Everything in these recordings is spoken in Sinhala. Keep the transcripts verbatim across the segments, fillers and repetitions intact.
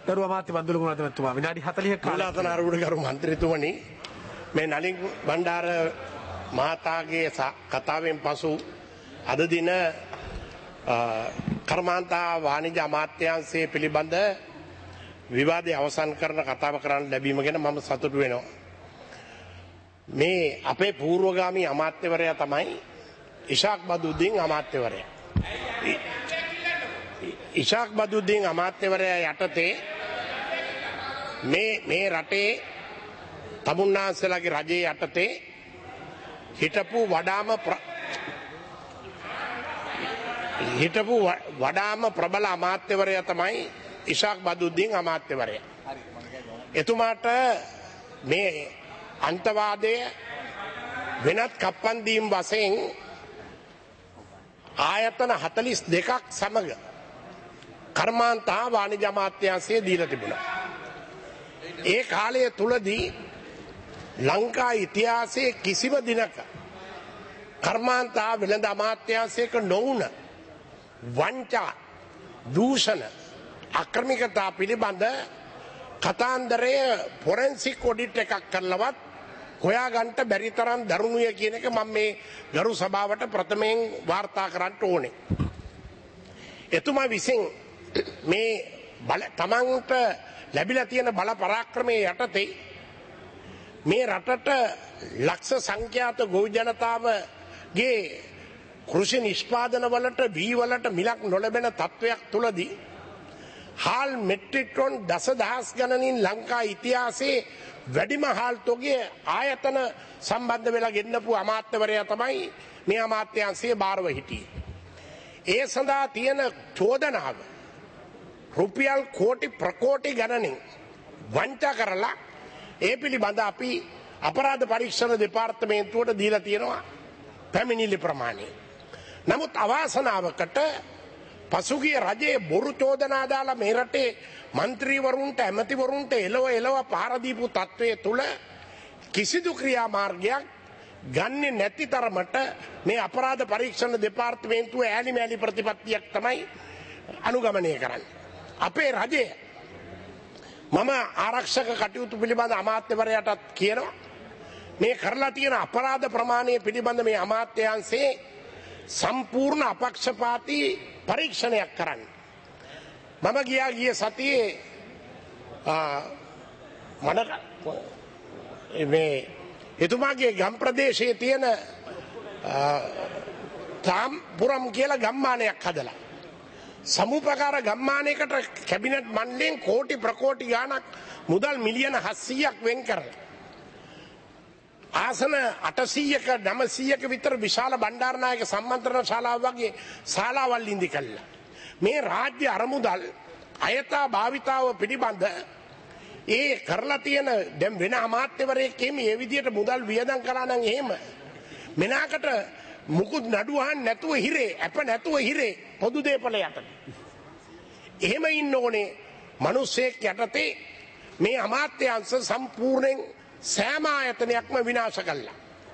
ගරු අමාත්‍ය බන්දුල ගුණවර්ධනතුමා විනාඩි හතළිහක් කාලයක් මූලාසන අරුණගරු මන්ත්‍රීතුමනි මේ නලින් බණ්ඩාර මහතාගේ කතාවෙන් පසු අද දින කර්මාන්තා වාණිජ්‍ය අමාත්‍යාංශය පිළිබඳ විවාදය අවසන් කරන කතාව කරන්න ලැබීම ගැන මම සතුටු වෙනවා. මේ අපේ පූර්වගාමී අමාත්‍යවරයා තමයි ඉෂාක් බදුද්දීන් අමාත්‍යවරයා. ඉෂාක් බදුද්දීන් අමාත්‍යවරයා යටතේ මේ මේ රටේ තමුන්නාන්සේලාගේ රජයේ යටතේ හිටපු වඩාම හිටපු වඩාම ප්‍රබල අමාත්‍යවරයා තමයි ඉෂාක් බදුද්දීන් අමාත්‍යවරයා. එතුමාට මේ අන්තවාදය වෙනත් කප්පන් දීම් වශයෙන් ආයතන හතළිස් දෙකක් සමග කර්මාන්තා වාණිජ්‍ය අමාත්‍යාංශය දීලා තිබුණා. ඒ කාලය තුලදී ලංකා ඉතිහාසයේ කිසිම දිනක කර්මාන්තා වෙළඳ අමාත්‍යාංශයක නොවුන වංචා දූෂණ අක්‍රමිකතා පිළිබඳ කතාන්දරය ෆොරෙන්සික් ඔඩිට් එකක් කරලවත් හොයාගන්න බැරි තරම් දරුණුය කියන එක මම මේ ගරු සභාවට ප්‍රථමයෙන් වාර්තා කරන්න ඕනේ. එතුමා විසින් මේ බල තමන්ට ලැබිලා තියෙන බල පරාක්‍රමයේ යටතේ මේ රටට ලක්ෂ සංඛ්‍යාත ගොවි ජනතාවගේ කෘෂි නිෂ්පාදන වලට බී වලට මිලක් නොලැබෙන තත්වයක් තුලදී හාල් මෙට්‍රික් ටොන් දසදහස් ගණනින් ලංකා ඉතිහාසයේ වැඩිම හාල් තොගේ ආයතන සම්බන්ධ වෙලා ගෙන්නපු අමාත්‍යවරයා තමයි මේ අමාත්‍යාංශයේ බාරව හිටියේ. ඒ සඳහා තියෙන චෝදනාව රුපියල් කෝටි ප්‍රකෝටි ගණනින් වංචා කරලා ඒ පිළිබඳ අපි අපරාධ පරීක්ෂණ දෙපාර්තමේන්තුවට දීලා තියෙනවා පැමිණිලි ප්‍රමාණය. නමුත් අවාසනාවකට පසුගිය රජයේ බොරු චෝදනා දාලා මේ රටේ മന്ത്രിවරුන්ට ඇමතිවරුන්ට එලව එලව පහර දීපු තත්වයේ තුල කිසිදු ක්‍රියාමාර්ගයක් ගන්නේ නැති තරමට මේ අපරාධ පරීක්ෂණ දෙපාර්තමේන්තුව ඈලි මෑලි ප්‍රතිපත්තියක් තමයි අනුගමනය කරන්නේ. අපේ රජය මම ආරක්ෂක කටයුතු පිළිබඳ අමාත්‍යවරයාටත් කියනවා මේ කරලා තියෙන අපරාධ ප්‍රමාණය පිළිබඳ මේ අමාත්‍යාංශයේ සම්පූර්ණ අපක්ෂපාතී පරීක්ෂණයක් කරන්න. මම ගියා ගිය සතියේ මඩ මේ එතුමාගේ ගම් ප්‍රදේශයේ තියෙන තාම්පුරම් කියලා ගම්මානයක් හදලා සමුපකාර ගම්මානයකට කැබිනට් මණ්ඩලයෙන් කෝටි ප්‍රකෝටි ගාණක් මුදල් මිලියන හත්සීයක් වෙන් කරලා ආසන අටසීයක නවසීයක විතර විශාල බණ්ඩාරනායක සම්මන්ත්‍රණ ශාලාව වගේ ශාලාවල් ඉදි කළා. මේ රාජ්‍ය අරමුදල් අයථා භාවිතාව පිළිබඳ ඒ කරලා තියෙන දැන් වෙන අමාත්‍යවරයෙක් මේ විදියට මුදල් වියදම් කරා නම් එහෙම මෙනාකට මුකුත් නඩු අහන්න නැතුව හිරේ අප නැතුව හිරේ පොදු දේපල යටතේ. එහෙම ඉන්න ඕනේ මිනිස්සෙක් යටතේ මේ අමාත්‍යාංශ සම්පූර්ණයෙන් සෑම ආයතනයක්ම විනාශ කළා.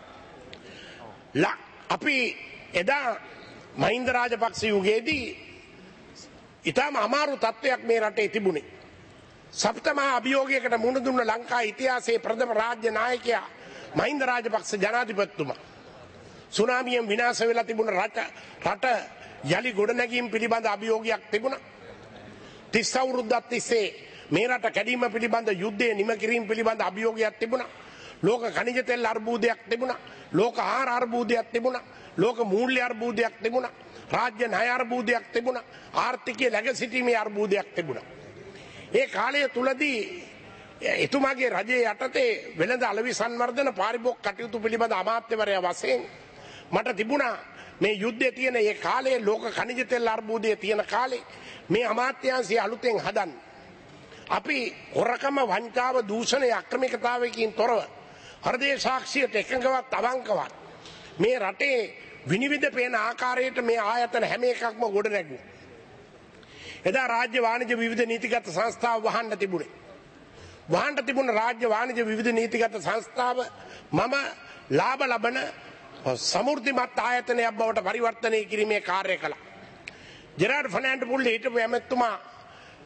ලා අපි එදා මහින්ද රාජපක්ෂ යුගයේදී ඊටම අමාරු තත්වයක් මේ රටේ තිබුණේ. සප්තමහා අභියෝගයකට මුහුණ දුන්න ලංකා ඉතිහාසයේ ප්‍රථම රාජ්‍ය නායකයා මහින්ද රාජපක්ෂ ජනාධිපතිතුමා. සුනාමියෙන් විනාශ වෙලා තිබුණ රට රට යලි ගොඩනැගීම් පිළිබඳ අභියෝගයක් තිබුණා. තිස් අවුරුද්දක් තිස්සේ මේ රට කැඩීම පිළිබඳ යුද්ධය නිම කිරීම පිළිබඳ අභියෝගයක් තිබුණා. ලෝක ඛනිජ තෙල් අර්බුදයක් තිබුණා. ලෝක ආහාර අර්බුදයක් තිබුණා. ලෝක මූල්‍ය අර්බුදයක් තිබුණා. රාජ්‍ය ණය අර්බුදයක් තිබුණා. ආර්ථිකයේ läග සිටීමේ අර්බුදයක් තිබුණා. ඒ කාලය තුලදී එතුමාගේ රජයේ යටතේ වෙළඳ අලෙවි සංවර්ධන පාරිභෝගික කටයුතු පිළිබඳ අමාත්‍යවරයා වශයෙන් මට තිබුණා මේ යුද්ධයේ තියෙන ඒ කාලේ ලෝක ඛනිජ තෙල් අර්බුදයේ තියෙන කාලේ මේ අමාත්‍යාංශය අලුතෙන් හදන්න අපි හොරකම වංචාව දූෂණය අක්‍රමිකතාවයකින් තොරව හෘදේ සාක්ෂියට එකඟවත් අවංකවත් මේ රටේ විනිවිද පේන ආකාරයට මේ ආයතන හැම එකක්ම ගොඩ නැගුවා. එදා රාජ්‍ය වාණිජ්‍ය විවිධ නීතිගත සංස්ථාව වහන්න තිබුණේ. වහන්න තිබුණ රාජ්‍ය වාණිජ්‍ය විවිධ නීතිගත සංස්ථාව මම ලාභ ලබන සමෘද්ධිමත් ආයතනයක් බවට පරිවර්තනය කිරීමේ කාර්යය කළා. ජෙරාඩ් ෆර්නෑන්ඩ් පුල්ලේ හිටපු ඇමතුමා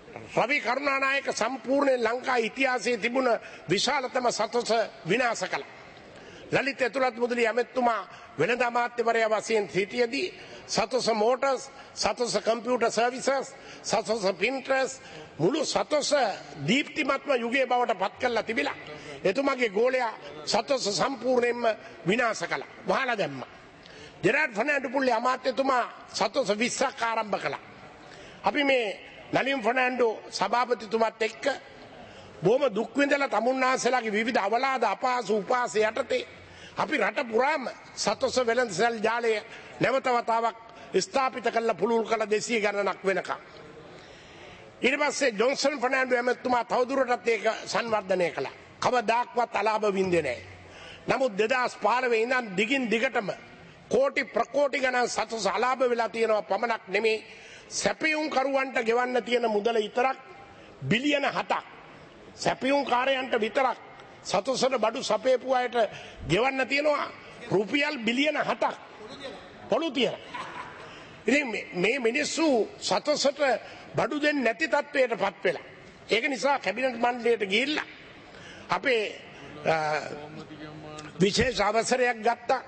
රවි කරුණානායක සම්පූර්ණයෙන් ලංකා ඉතිහාසයේ තිබුණ විශාලතම සතොස විනාශ කළා. ලලිත් ඇතුළත් මුදලි ඇමැතුමා වෙළඳ අමාත්‍යවරයා වශයෙන් සිටියේදී Sathosa motors, Sathosa computer services, Sathosa printers මුළු සතොස දීප්තිමත්ම යුගයේ බවට පත් කරලා තිබිලා එතුමාගේ ගෝලයා සතොස සම්පූර්ණයෙන්ම විනාශ කළා. වහලා දැම්මා. ජෙරාඩ් ෆර්නෑන්ඩෝ පුල්ලේ අමාත්‍යතුමා සතොස විස්සක් ආරම්භ කළා. අපි මේ නලින් ෆර්නෑන්ඩෝ සභාපතිතුමාත් එක්ක බොහොම දුක් විඳලා තමුන්නාන්සේලාගේ විවිධ අවලාද අපහාස උපහාස යටතේ අපි රට පුරාම සතොස වෙළඳසැල් ජාලය නැවත වතාවක් ස්ථාපිත කළ පුළුල් කළ දෙසිය ගණනක් වෙනකම්. ඊට පස්සේ ජොන්සන් ෆර්නෑන්ඩෝ ඇමතුමා තවදුරටත් ඒක සංවර්ධනය කළා. කවදාක්වත් අලාභ වින්දේ නැහැ. නමුත් දෙදහස් පහළොව ඉඳන් දිගින් දිගටම කෝටි ප්‍රකෝටි ගණන් සතොස අලාභ වෙලා තියෙනවා පමණක් නෙමේ සැපයුම් කරුවන්ට ගෙවන්න තියෙන මුදල විතරක් බිලියන හතක් සැපයුම් කාරයන්ට විතරක් සතොසට බඩු සපේපු අයට ගෙවන්න තියෙනවා රුපියල් බිලියන හතක් පොළු තියන. ඉතින් මේ මිනිස්සු සතොසට බඩු දෙන්නේ නැති තත්වයට පත් වෙලා. ඒක නිසා කැබිනට් මණ්ඩලයට ගිහිල්ලා අපේ විශේෂ අවසරයක් ගත්තා.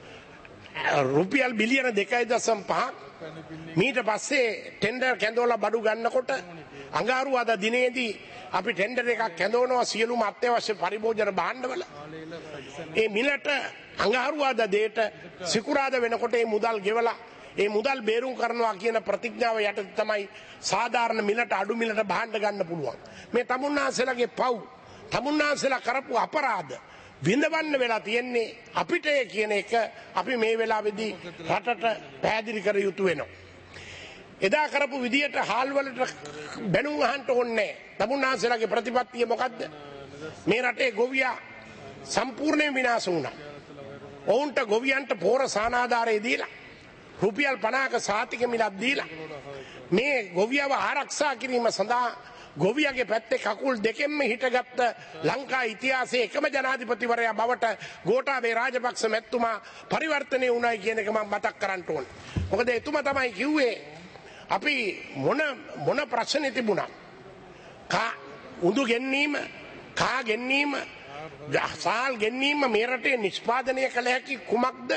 රුපියල් බිලියන දෙකයි දශම පහක් මීට පස්සේ ටෙන්ඩර් කැඳවලා බඩු ගන්නකොට අඟහරුවාදා දිනේදී අපි ටෙන්ඩර් එකක් කැඳවනවා සියලුම අත්‍යවශ්‍ය පරිභෝජන භාණ්ඩවල. ඒ මිලට අඟහරුවාදා දෙයට සිකුරාදා වෙනකොට මේ මුදල් ගෙවලා ඒ මුදල් බේරුම් කරනවා කියන ප්‍රතිඥාව යටතේ තමයි සාධාරණ මිලට අඩු මිලට භාණ්ඩ ගන්න පුළුවන්. මේ තමුන්නාන්සේලාගේ පව් තමුන්නාන්සේලා කරපු අපරාධ විඳවන්න වෙලා තියෙන්නේ අපිට කියන එක අපි මේ වෙලාවේදී රටට පැහැදිලි කර යුතු වෙනවා. එදා කරපු විදියට හාල් වලට බැනුම් අහන්න ඕනේ. තමුන්නාන්සේලාගේ ප්‍රතිපත්තිය මොකද්ද? මේ රටේ ගොවියා සම්පූර්ණයෙන් විනාශ වුණා. ඔවුන්ට ගොවියන්ට පෝර සානාධාරය දීලා රුපියල් පනහක සාතික මිලක් දීලා මේ ගොවියව ආරක්ෂා කිරීම සඳහා ගොවියගේ පැත්තේ කකුල් දෙකෙන්ම හිටගත්ත ලංකා ඉතිහාසයේ එකම ජනාධිපතිවරයා බවට ගෝඨාභය රාජපක්ෂ මැතිතුමා පරිවර්තනය වුණයි කියන එක මම මතක් කරන්න ඕන. මොකද එතුමා තමයි කිව්වේ අපි මොන මොන ප්‍රශ්නේ තිබුණා. කා උඳු ගෙන්නීම, කා ගෙන්නීම, සාල් ගෙන්නීම මේ රටේ නිෂ්පාදනය කළ හැකි කුමක්ද?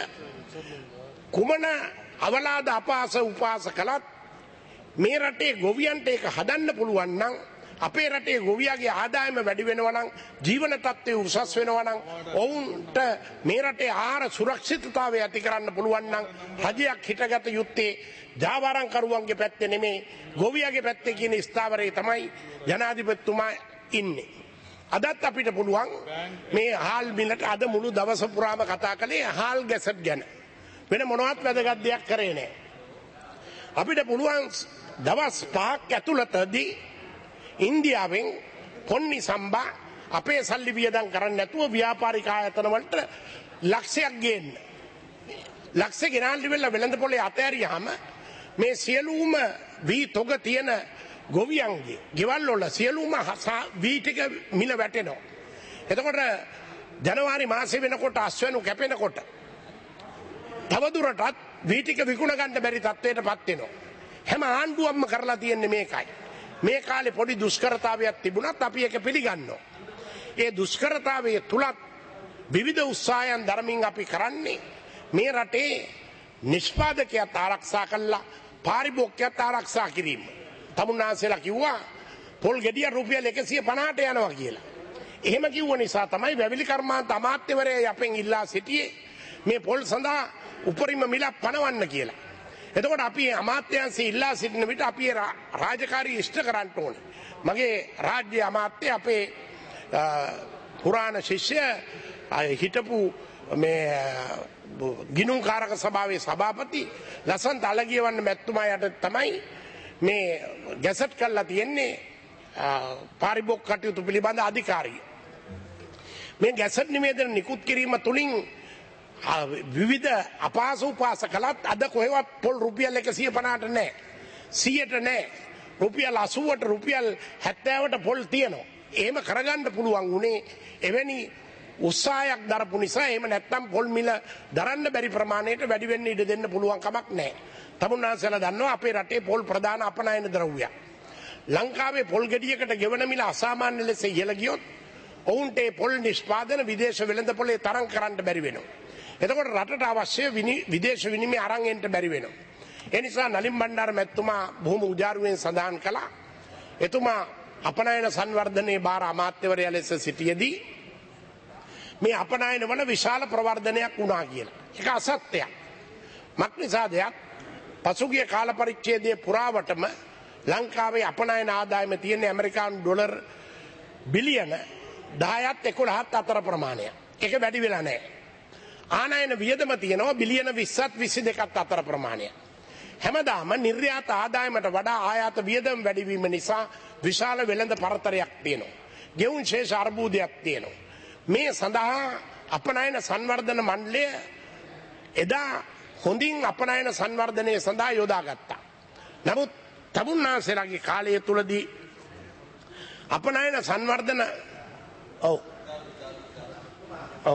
කුමන අවලාද අපහාස උපහාස කළත් මේ රටේ ගොවියන්ට ඒක හදන්න පුළුවන් නම් අපේ රටේ ගොවියාගේ ආදායම වැඩි වෙනවා නම් ජීවන තත්ත්වය උසස් වෙනවා නම් ඔවුන්ට මේ රටේ ආහාර සුරක්ෂිතතාවය ඇති කරන්න පුළුවන් නම් රජයක් හිටගත යුත්තේ ජාවාරම්කරුවන්ගේ පැත්තේ නෙමේ ගොවියාගේ පැත්තේ කියන ස්ථාවරයේ තමයි ජනාධිපතිතුමා ඉන්නේ. අදත් අපිට පුළුවන් මේ හාල් මිලට අද මුළු දවස පුරාම කතා කළේ හාල් ගැසට් ගැන. වෙන මොනවත් වැදගත් දෙයක් කරේ නැහැ. අපිට පුළුවන් දවස් පහක් ඇතුළතදී ඉන්දියාවෙන් පොන්නි සම්බා අපේ සල්ලි වියදම් කරන්නේ නැතුව ව්‍යාපාරික ආයතන වලට ලක්ෂයක් ගේන්න. ලක්ෂ ගෙනාල්ලි වෙලා වෙළඳ පොලේ අතෑරියාම මේ සියලුම වී තොග තියෙන ගොවියන්ගේ ගෙවල් වල සියලුම වී ටික මිල වැටෙනවා. එතකොට ජනවාරි මාසෙ වෙනකොට අස්වැනු කැපෙනකොට තවදුරටත් වී ටික විකුණ ගන්න බැරි තත්ත්වයට පත් වෙනවා. හැම ආණ්ඩුවක්ම කරලා තියෙන්නේ මේකයි. මේ කාලේ පොඩි දුෂ්කරතාවයක් තිබුණත් අපි ඒක පිළිගන්නවා. ඒ දුෂ්කරතාවයේ තුලත් විවිධ උත්සාහයන් ධර්මින් අපි කරන්නේ මේ රටේ නිෂ්පාදකයත් ආරක්ෂා කළා පාරිභෝගිකයත් ආරක්ෂා කිරීම. තමුන්නාන්සේලා කිව්වා පොල් ගෙඩිය රුපියල් එකසිය පනහට යනවා කියලා. එහෙම කිව්ව නිසා තමයි වැවිලි කර්මාන්ත අමාත්‍යවරයා අපෙන් ඉල්ලා සිටියේ මේ පොල් සඳහා උපරිම මිලක් පනවන්න කියලා. එතකොට අපි අමාත්‍යංශය ඉල්ලා සිටින විට අපි රාජකාරී ඉෂ්ට කරන්න ඕනේ. මගේ රාජ්‍ය අමාත්‍ය අපේ පුරාණ ශිෂ්‍ය හිටපු මේ ගිණුම්කාරක සභාවේ සභාපති ලසන්ත අලගියවන්න මැතිතුමා යට තමයි මේ ගැසට් කරලා තියෙන්නේ පාරිභෝගික කටයුතු පිළිබඳ අධිකාරිය. මේ ගැසට් නිවේදන නිකුත් කිරීම තුලින් විවිධ අපහාස උපහාස කළත් අද කොහෙවත් පොල් රුපියල් එකසිය පනහට නැහැ. සියයට නැහැ. රුපියල් අසූවට රුපියල් හැත්තෑවට පොල් තියෙනවා. එහෙම කරගන්න පුළුවන් උනේ එවැනි උත්සාහයක් දරපු නිසා. එහෙම නැත්නම් පොල් මිල දරන්න බැරි ප්‍රමාණයට වැඩි වෙන්න ඉඩ දෙන්න පුළුවන් කමක් නැහැ. තමුන්නාන්සලා දන්නවා අපේ රටේ පොල් ප්‍රධාන අපනයන ද්‍රව්‍යයක්. ලංකාවේ පොල් ගෙඩියකට ගෙවන මිල අසාමාන්‍ය ලෙස ඉහළ ගියොත් ඔවුන්ට ඒ පොල් නිෂ්පාදන විදේශ වෙළඳපොලේ තරම් කරන්න බැරි වෙනවා. එතකොට රටට අවශ්‍ය විදේශ විනිමය අරන් එන්න බැරි වෙනවා. ඒ නිසා නලින් බණ්ඩාර මැතිතුමා බොහොම උජාරුවෙන් සඳහන් කළා. එතුමා අපනයන සංවර්ධනයේ බාර අමාත්‍යවරයා ලෙස සිටියේදී මේ අපනයන වල විශාල ප්‍රවර්ධනයක් වුණා කියලා. ඒක අසත්‍යයක්. මක් නිසාදයක් පසුගිය කාල පරිච්ඡේදයේ පුරාවටම ලංකාවේ අපනයන ආදායම තියෙන ඇමරිකානු ඩොලර් බිලියන දහයත් එකොළහත් අතර ප්‍රමාණයක්. ඒක වැඩි වෙලා නැහැ. ආනයන වියදම තියෙනවා බිලියන විස්සත් විසි දෙකත් අතර ප්‍රමාණයක්. හැමදාම නිර්යාත ආදායමට වඩා ආයාත වියදම් වැඩිවීම නිසා විශාල වෙළඳ පරතරයක් තියෙනවා. ගෙවුන් ශේෂ අර්බුදයක් තියෙනවා. මේ සඳහා අපනයන සංවර්ධන මණ්ඩලය එදා හොඳින් අපනයන සංවර්ධනය සඳහා යොදාගත්තා. නමුත් තමුන්නාන්සේලාගේ කාලය තුලදී අපනයන සංවර්ධන ඔව් ඔව්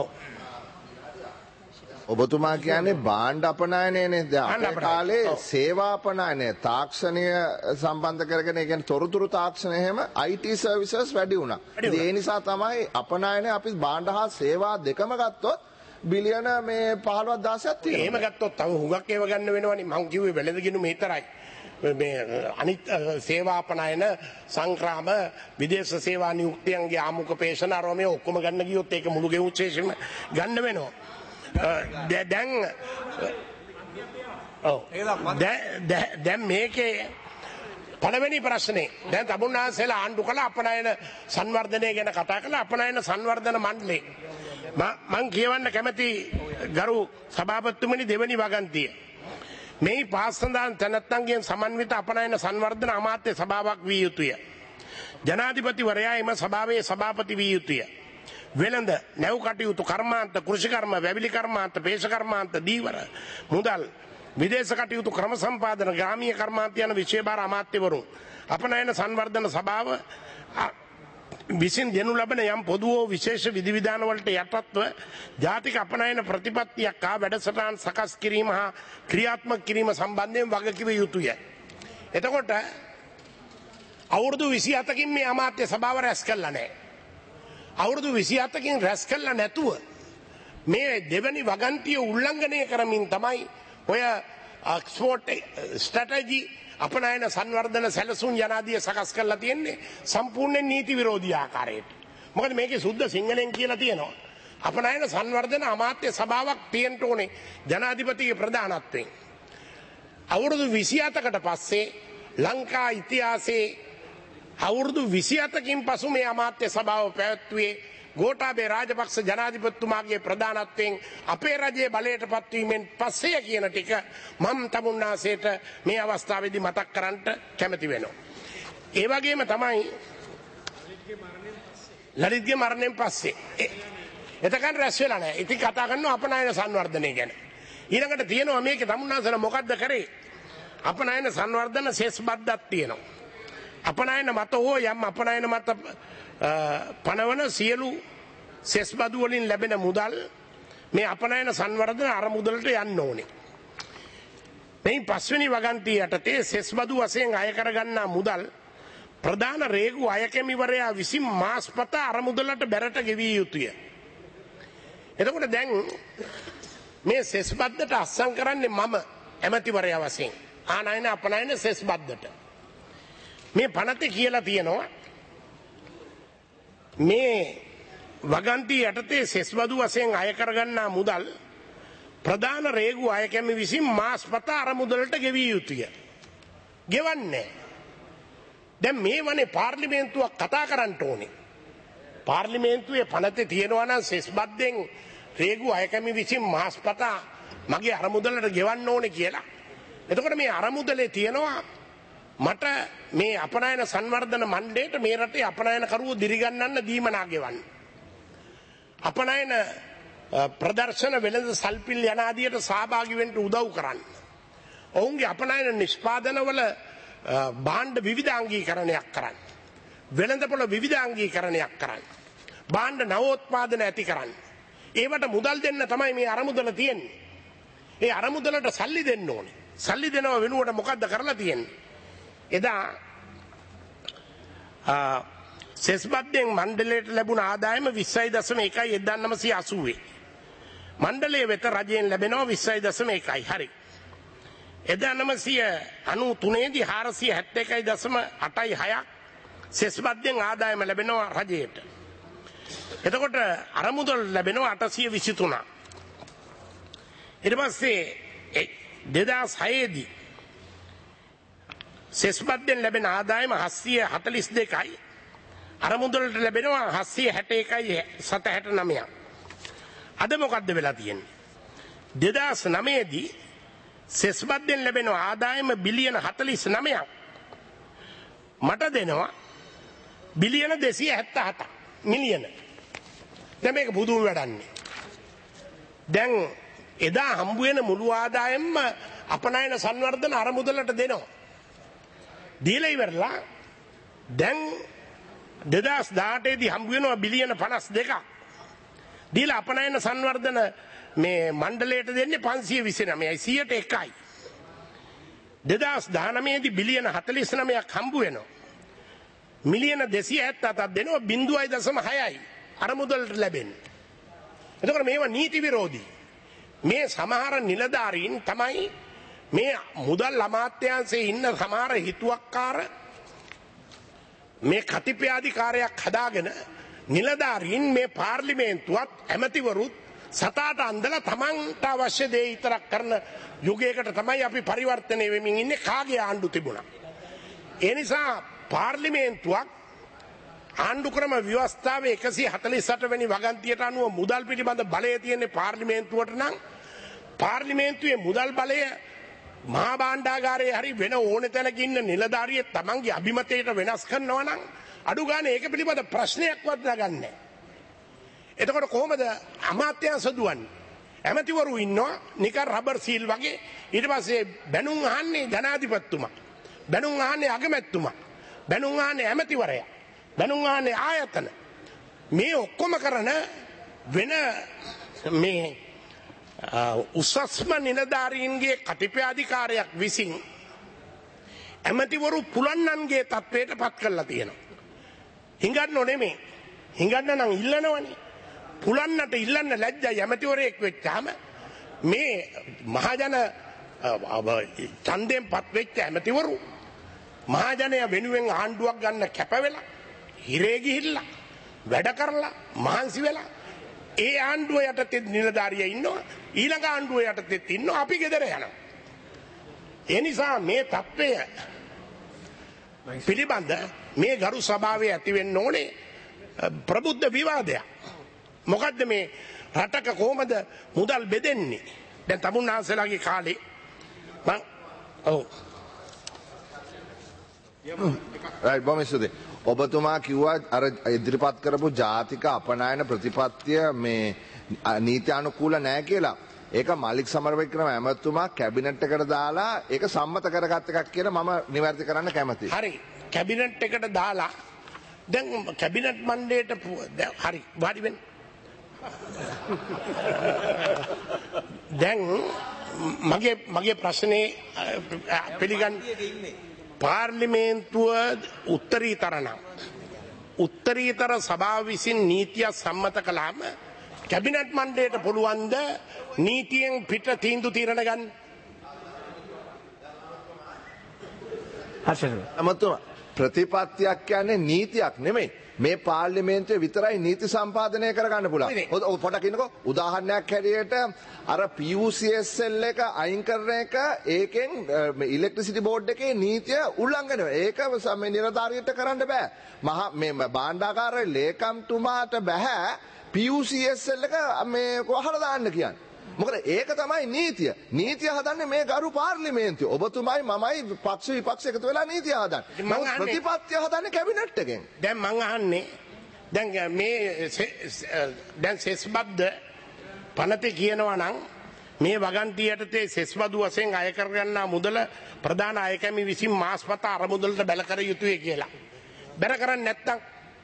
ඔබතුමා කියන්නේ බාණ්ඩ අපනයනයනේ. දැන් අපේ කාලේ සේවා අපනයනය තාක්ෂණය සම්බන්ධ කරගෙන ඒ කියන්නේ තොරතුරු තාක්ෂණය එහෙම I T services වැඩි වුණා. ඒ නිසා තමයි අපනයනය අපි බාණ්ඩ හා සේවා දෙකම ගත්තොත් බිලියන මේ පහළොස් දහසක් තියෙනවා. එහෙම ගත්තොත් තව හුඟක් ඒව ගන්න වෙනවනේ. මං කිව්වේ වෙළඳ ගිණුම විතරයි. මේ අනිත් සේවා අපනයන සංක්‍රාම විදේශ සේවා නියුක්තියන්ගේ ආමුඛ පේෂණ ආරෝමයේ ඔක්කොම ගන්න ගියොත් ඒක මුළු ගෙවුම් ශේෂෙම ගන්න වෙනවා. දැන් ඔව් දැන් මේකේ පළවෙනි ප්‍රශ්නේ දැන් තමුන්නාන්සේලා ආණ්ඩු කළ අපනයන සංවර්ධනය ගැන කතා කළා. අපනයන සංවර්ධන මණ්ඩලේ මම කියවන්න කැමති ගරු සභාපතිතුමනි දෙවනි වගන්තිය මේ පාස්සඳාන් තැනැත්තන්ගෙන් සමන්විත අපනයන සංවර්ධන අමාත්‍ය සභාවක් විය යුතුය. ජනාධිපතිවරයා එම සභාවේ සභාපති විය යුතුය. වෙළඳ නැව් කටයුතු කර්මාන්ත කෘෂි කර්ම වැවිලි කර්මාන්ත පේෂ කර්මාන්ත දීවර මුදල් විදේශ කටයුතු ක්‍රම සම්පාදන ග්‍රාමීය කර්මාන්ත යන විෂය බාර අමාත්‍යවරුන් අපනයන සංවර්ධන සභාව විසින් දෙනු ලබන යම් පොදු හෝ විශේෂ විධි විධාන වලට යටත්ව ජාතික අපනයන ප්‍රතිපත්තියක් හා වැඩසටහන් සකස් කිරීම හා ක්‍රියාත්මක කිරීම සම්බන්ධයෙන් වගකිව යුතුය. එතකොට අවුරුදු විසිහතකින් මේ අමාත්‍ය සභාව රැස් කළා නැහැ. අවුරුදු විසිහතකින් රැස් කළා නැතුව මේ දෙවනි වගන්තිය උල්ලංඝනය කරමින් තමයි ඔය එක්ස්පෝර්ට් ස්ට්‍රැටජි අපනයන සංවර්ධන සැලසුම් යනාදිය සකස් කරලා තියෙන්නේ සම්පූර්ණ නීති විරෝධී ආකාරයට. මොකද මේකේ සුද්ධ සිංහලෙන් කියලා තියෙනවා අපනයන සංවර්ධන අමාත්‍ය සභාවක් තියෙන්න ඕනේ ජනාධිපතිගේ ප්‍රධානත්වයෙන්. අවුරුදු විසිහතකට පස්සේ ලංකා ඉතිහාසයේ අවුරුදු විසිහතකින් පසු මේ අමාත්‍ය සභාව පැවැත්වුවේ ගෝඨාභය රාජපක්ෂ ජනාධිපතිතුමාගේ ප්‍රධානත්වයෙන් අපේ රජයේ බලයට පත්වීමෙන් පස්සේ කියන ටික මම තමුන්නාසේට මේ අවස්ථාවේදී මතක් කරන්නට කැමති වෙනවා. ඒ වගේම තමයි ලලිත්ගේ මරණයෙන් පස්සේ එතකන් රැස් වෙලා නැහැ. ඉතින් කතා කරනවා අපනයන සංවර්ධනය ගැන. ඊළඟට තියෙනවා මේකේ තමුන්නාසලා මොකද්ද කරේ? අපනයන සංවර්ධන සෙස් බද්දක් තියෙනවා. අපනයන මත හෝ යම් අපනයන මත පනවන සියලු සෙස් බදු වලින් ලැබෙන මුදල් මේ අපනයන සංවර්ධන අර මුදලට යන්න ඕනේ. මේ පස්වෙනි වගන්තිය යටතේ සෙස් බදු වශයෙන් අය කරගන්නා මුදල් ප්‍රධාන රේගු අයකැමිවරයා විසින් මාස්පතා අර මුදලට බැරට ගෙවිය යුතුය. එතකොට දැන් මේ සෙස් බද්දට අස්සම් කරන්නේ මම ඇමතිවරයා වශයෙන් ආනයන අපනයන සෙස් බද්දට. මේ පනතේ කියලා තියෙනවා මේ වගන්තිය යටතේ සෙස් බදු වශයෙන් අය කරගන්නා මුදල් ප්‍රධාන රේගු අයකැමි විසින් මාස්පතා අර මුදලට ගෙවිය යුතුය. ගෙවන්නේ දැන් මේ වනේ පාර්ලිමේන්තුවක් කතා කරන්න ඕනේ. පාර්ලිමේන්තුවේ පනතේ තියෙනවා නම් සෙස් බද්දෙන් රේගු අයකැමි විසින් මාස්පතා මගේ අර මුදලට ගෙවන්න ඕනේ කියලා. එතකොට මේ අර මුදලේ තියෙනවා මට මේ අපනයන සංවර්ධන මණ්ඩලයට මේ රටේ අපනයන කරුවෝ දිරිගන්නන්න දීමනා ගෙවන්න. අපනයන ප්‍රදර්ශන වෙළඳ සල්පිල් යනාදියට සහභාගී වෙන්න උදව් කරන්න. ඔවුන්ගේ අපනයන නිෂ්පාදනවල භාණ්ඩ විවිධාංගීකරණයක් කරන්න. වෙළඳපොළ විවිධාංගීකරණයක් කරන්න. භාණ්ඩ නවෝත්පාදන ඇති කරන්න. ඒවට මුදල් දෙන්න තමයි මේ අරමුදල තියෙන්නේ. ඒ අරමුදලට සල්ලි දෙන්න ඕනේ. සල්ලි දෙනව වෙනුවට මොකද්ද කරලා තියෙන්නේ? එදා සෙස්බද්දෙන් මණ්ඩලයට ලැබුණ ආදායම විස්සයි දශම එකයි එක්දාස් නවසිය අසූවේ. මණ්ඩලය වෙත රජයෙන් ලැබෙනවා විස්සයි දශම එකයි. හරි. එක්දාස් නවසිය අනූ තුනේ දී හාරසිය හැත්තෑ එකයි දශම අටයි හයක් සෙස්බද්දෙන් ආදායම ලැබෙනවා රජයට. එතකොට අරමුදල් ලැබෙනවා අටසිය විසි තුනක්. ඊට පස්සේ දෙදාස් හයේ දී සෙස්බද්දෙන් ලැබෙන ආදායම හත්සිය හතළිස් දෙකයි. අරමුදලට ලැබෙනවා හත්සිය හැට එකයි සත හැට නවයක්. අද මොකද්ද වෙලා තියෙන්නේ? දෙදාස් නවයේ දී සෙස්බද්දෙන් ලැබෙන ආදායම බිලියන හතළිස් නවයක්. මට දෙනවා බිලියන දෙසිය හැත්තෑ හතක් මිලියන. දැන් මේක පුදුම වැඩන්නේ. දැන් එදා හම්බ වෙන මුළු ආදායම අපනයන සංවර්ධන අරමුදලට දෙනවා. දීලා ඉවරලා දැන් දෙදාස් දහඅටේ දී හම්බ වෙනවා බිලියන පනස් දෙකක්. දීලා අපනයන සංවර්ධන මේ මණ්ඩලයට දෙන්නේ පන්සිය විසි නවයයි සියයට එකයි. දෙදාස් දහනවයේ දී බිලියන හතළිස් නවයක් හම්බ වෙනවා. මිලියන දෙසිය හැත්තෑ හතක් දෙනවා බිංදුවයි දශම හයයි අරමුදලට ලැබෙන්නේ. එතකොට මේවා නීති විරෝධී. මේ සමහර නිලධාරීන් තමයි මේ මුදල් අමාත්‍යාංශයේ ඉන්න සමහර හිතුවක්කාර මේ කතිපයාධිකාරයක් හදාගෙන නිලධාරීන් මේ පාර්ලිමේන්තුවත් ඇමතිවරුත් සතාට අන්දලා තමන්ට අවශ්‍ය දේ විතරක් කරන යුගයකට තමයි අපි පරිවර්තනය වෙමින් ඉන්නේ. කාගේ ආණ්ඩු තිබුණා. ඒ නිසා පාර්ලිමේන්තුවක් ආණ්ඩු ක්‍රම ව්‍යවස්ථාවේ එකසිය හතළිස් අට වෙනි වගන්තියට අනුව මුදල් පිළිබඳ බලය තියෙන පාර්ලිමේන්තුවට නම් පාර්ලිමේන්තුවේ මුදල් බලය මහා භාණ්ඩාගාරයේ හරි වෙන ඕනෙ තැනක ඉන්න නිලධාරියෙ තමන්ගේ අභිමතයට වෙනස් කරනවා නම් අඩු ගානේ ඒක පිළිබඳ ප්‍රශ්නයක්වත් නගන්නේ. එතකොට කොහොමද අමාත්‍යාංශ දුවන්නේ? ඇමතිවරු ඉන්නවා නිකන් රබර් සීල් වගේ. ඊට පස්සේ බැනුම් අහන්නේ ජනාධිපතිතුමා. බැනුම් අහන්නේ අගමැතිතුමා. බැනුම් අහන්නේ ඇමතිවරයා. බැනුම් අහන්නේ ආයතන. මේ ඔක්කොම කරන වෙන මේ උසස්ම නිලධාරීන්ගේ කතිපයාධිකාරයක් විසින් ඇමතිවරු පුලන්නන්ගේ තත්වයට පත් කරලා තියෙනවා. හිඟන්න නෙමෙයි. හිඟන්න නම් ඉල්ලනවනේ. පුලන්නට ඉල්ලන්න ලැජ්ජයි ඇමතිවරයෙක් වෙච්චාම මේ මහජන ඡන්දයෙන් පත් වෙච්ච ඇමතිවරු මහජනය වෙනුවෙන් ආණ්ඩුවක් ගන්න කැප වෙලා හිරේ ගිහිල්ලා වැඩ කරලා මහන්සි වෙලා ඒ ආණ්ඩුව යටතේ නිලධාරියා ඉන්නවා ඊළඟ ආණ්ඩුව යටතේ ඉන්නවා අපි ගෙදර යනවා. ඒ නිසා මේ තත්ත්වය පිළිබඳ මේ ගරු සභාවේ ඇති වෙන්න ඕනේ ප්‍රබුද්ධ විවාදයක්. මොකද්ද මේ රටක කොහමද මුදල් බෙදෙන්නේ? දැන් තමුන්නාන්සලාගේ කාලේ මම ඔව් රයිට් බොහොම ස්තුතියි. ඔබතුමා කිව්වා අර ඉදිරිපත් කරපු ජාතික අපනයන ප්‍රතිපත්තිය මේ නීති අනුකූල නැහැ කියලා. ඒක මලික් සමරවික්‍රම ඇමතුමා කැබිනට් එකට දාලා ඒක සම්මත කරගත් එකක් කියලා මම නිවැරදි කරන්න කැමතියි. හරි. කැබිනට් එකට දාලා දැන් කැබිනට් මණ්ඩලයට හරි වාඩි වෙන්න. දැන් මගේ මගේ ප්‍රශ්නේ පිළිගන්න පාර්ලිමේන්තුව උත්තරීතර නම් උත්තරීතර සභාව විසින් නීතිය සම්මත කළාම කැබිනට් මණ්ඩලයට පුළුවන්ද නීතියෙන් පිට තීන්දුව తీරන ගන්න? අමතුමා ප්‍රතිපත්තියක් කියන්නේ නීතියක් නෙමෙයි. මේ පාර්ලිමේන්තුවේ විතරයි නීති සම්පාදනය කරගන්න පුළුවන්. ඔය පොඩක් ඉන්නකෝ උදාහරණයක් හැටියට අර P U C S L එක අයින් කරන එක ඒකෙන් ඉලෙක්ට්‍රිසිටි බෝඩ් එකේ නීතිය උල්ලංඝනය වෙනවා. ඒක මේ නිලධාරියට කරන්න බෑ. මහා මේ භාණ්ඩාගාර ලේකම්තුමාට බෑ P U C S L එක මේ කොහොමද දාන්න කියන්නේ. මොකද ඒක තමයි නීතිය. නීතිය හදන්නේ මේ ගරු පාර්ලිමේන්තුව. ඔබතුමයි මමයි පක්ෂ විපක්ෂ එකතු වෙලා නීතිය හදන්නේ. මම ප්‍රතිපත්තිය හදන්නේ කැබිනට් එකෙන්. දැන් මං අහන්නේ දැන් මේ දැන් සෙස්බද්ද පනතේ කියනවා නම් මේ වගන්තිය යටතේ සෙස්බදු වශයෙන් අය කර ගන්නා මුදල ප්‍රධාන අයකැමි විසින් මාස්පත අරමුදලට බැල කර යුතුයි කියලා. බැර කරන්නේ නැත්තම්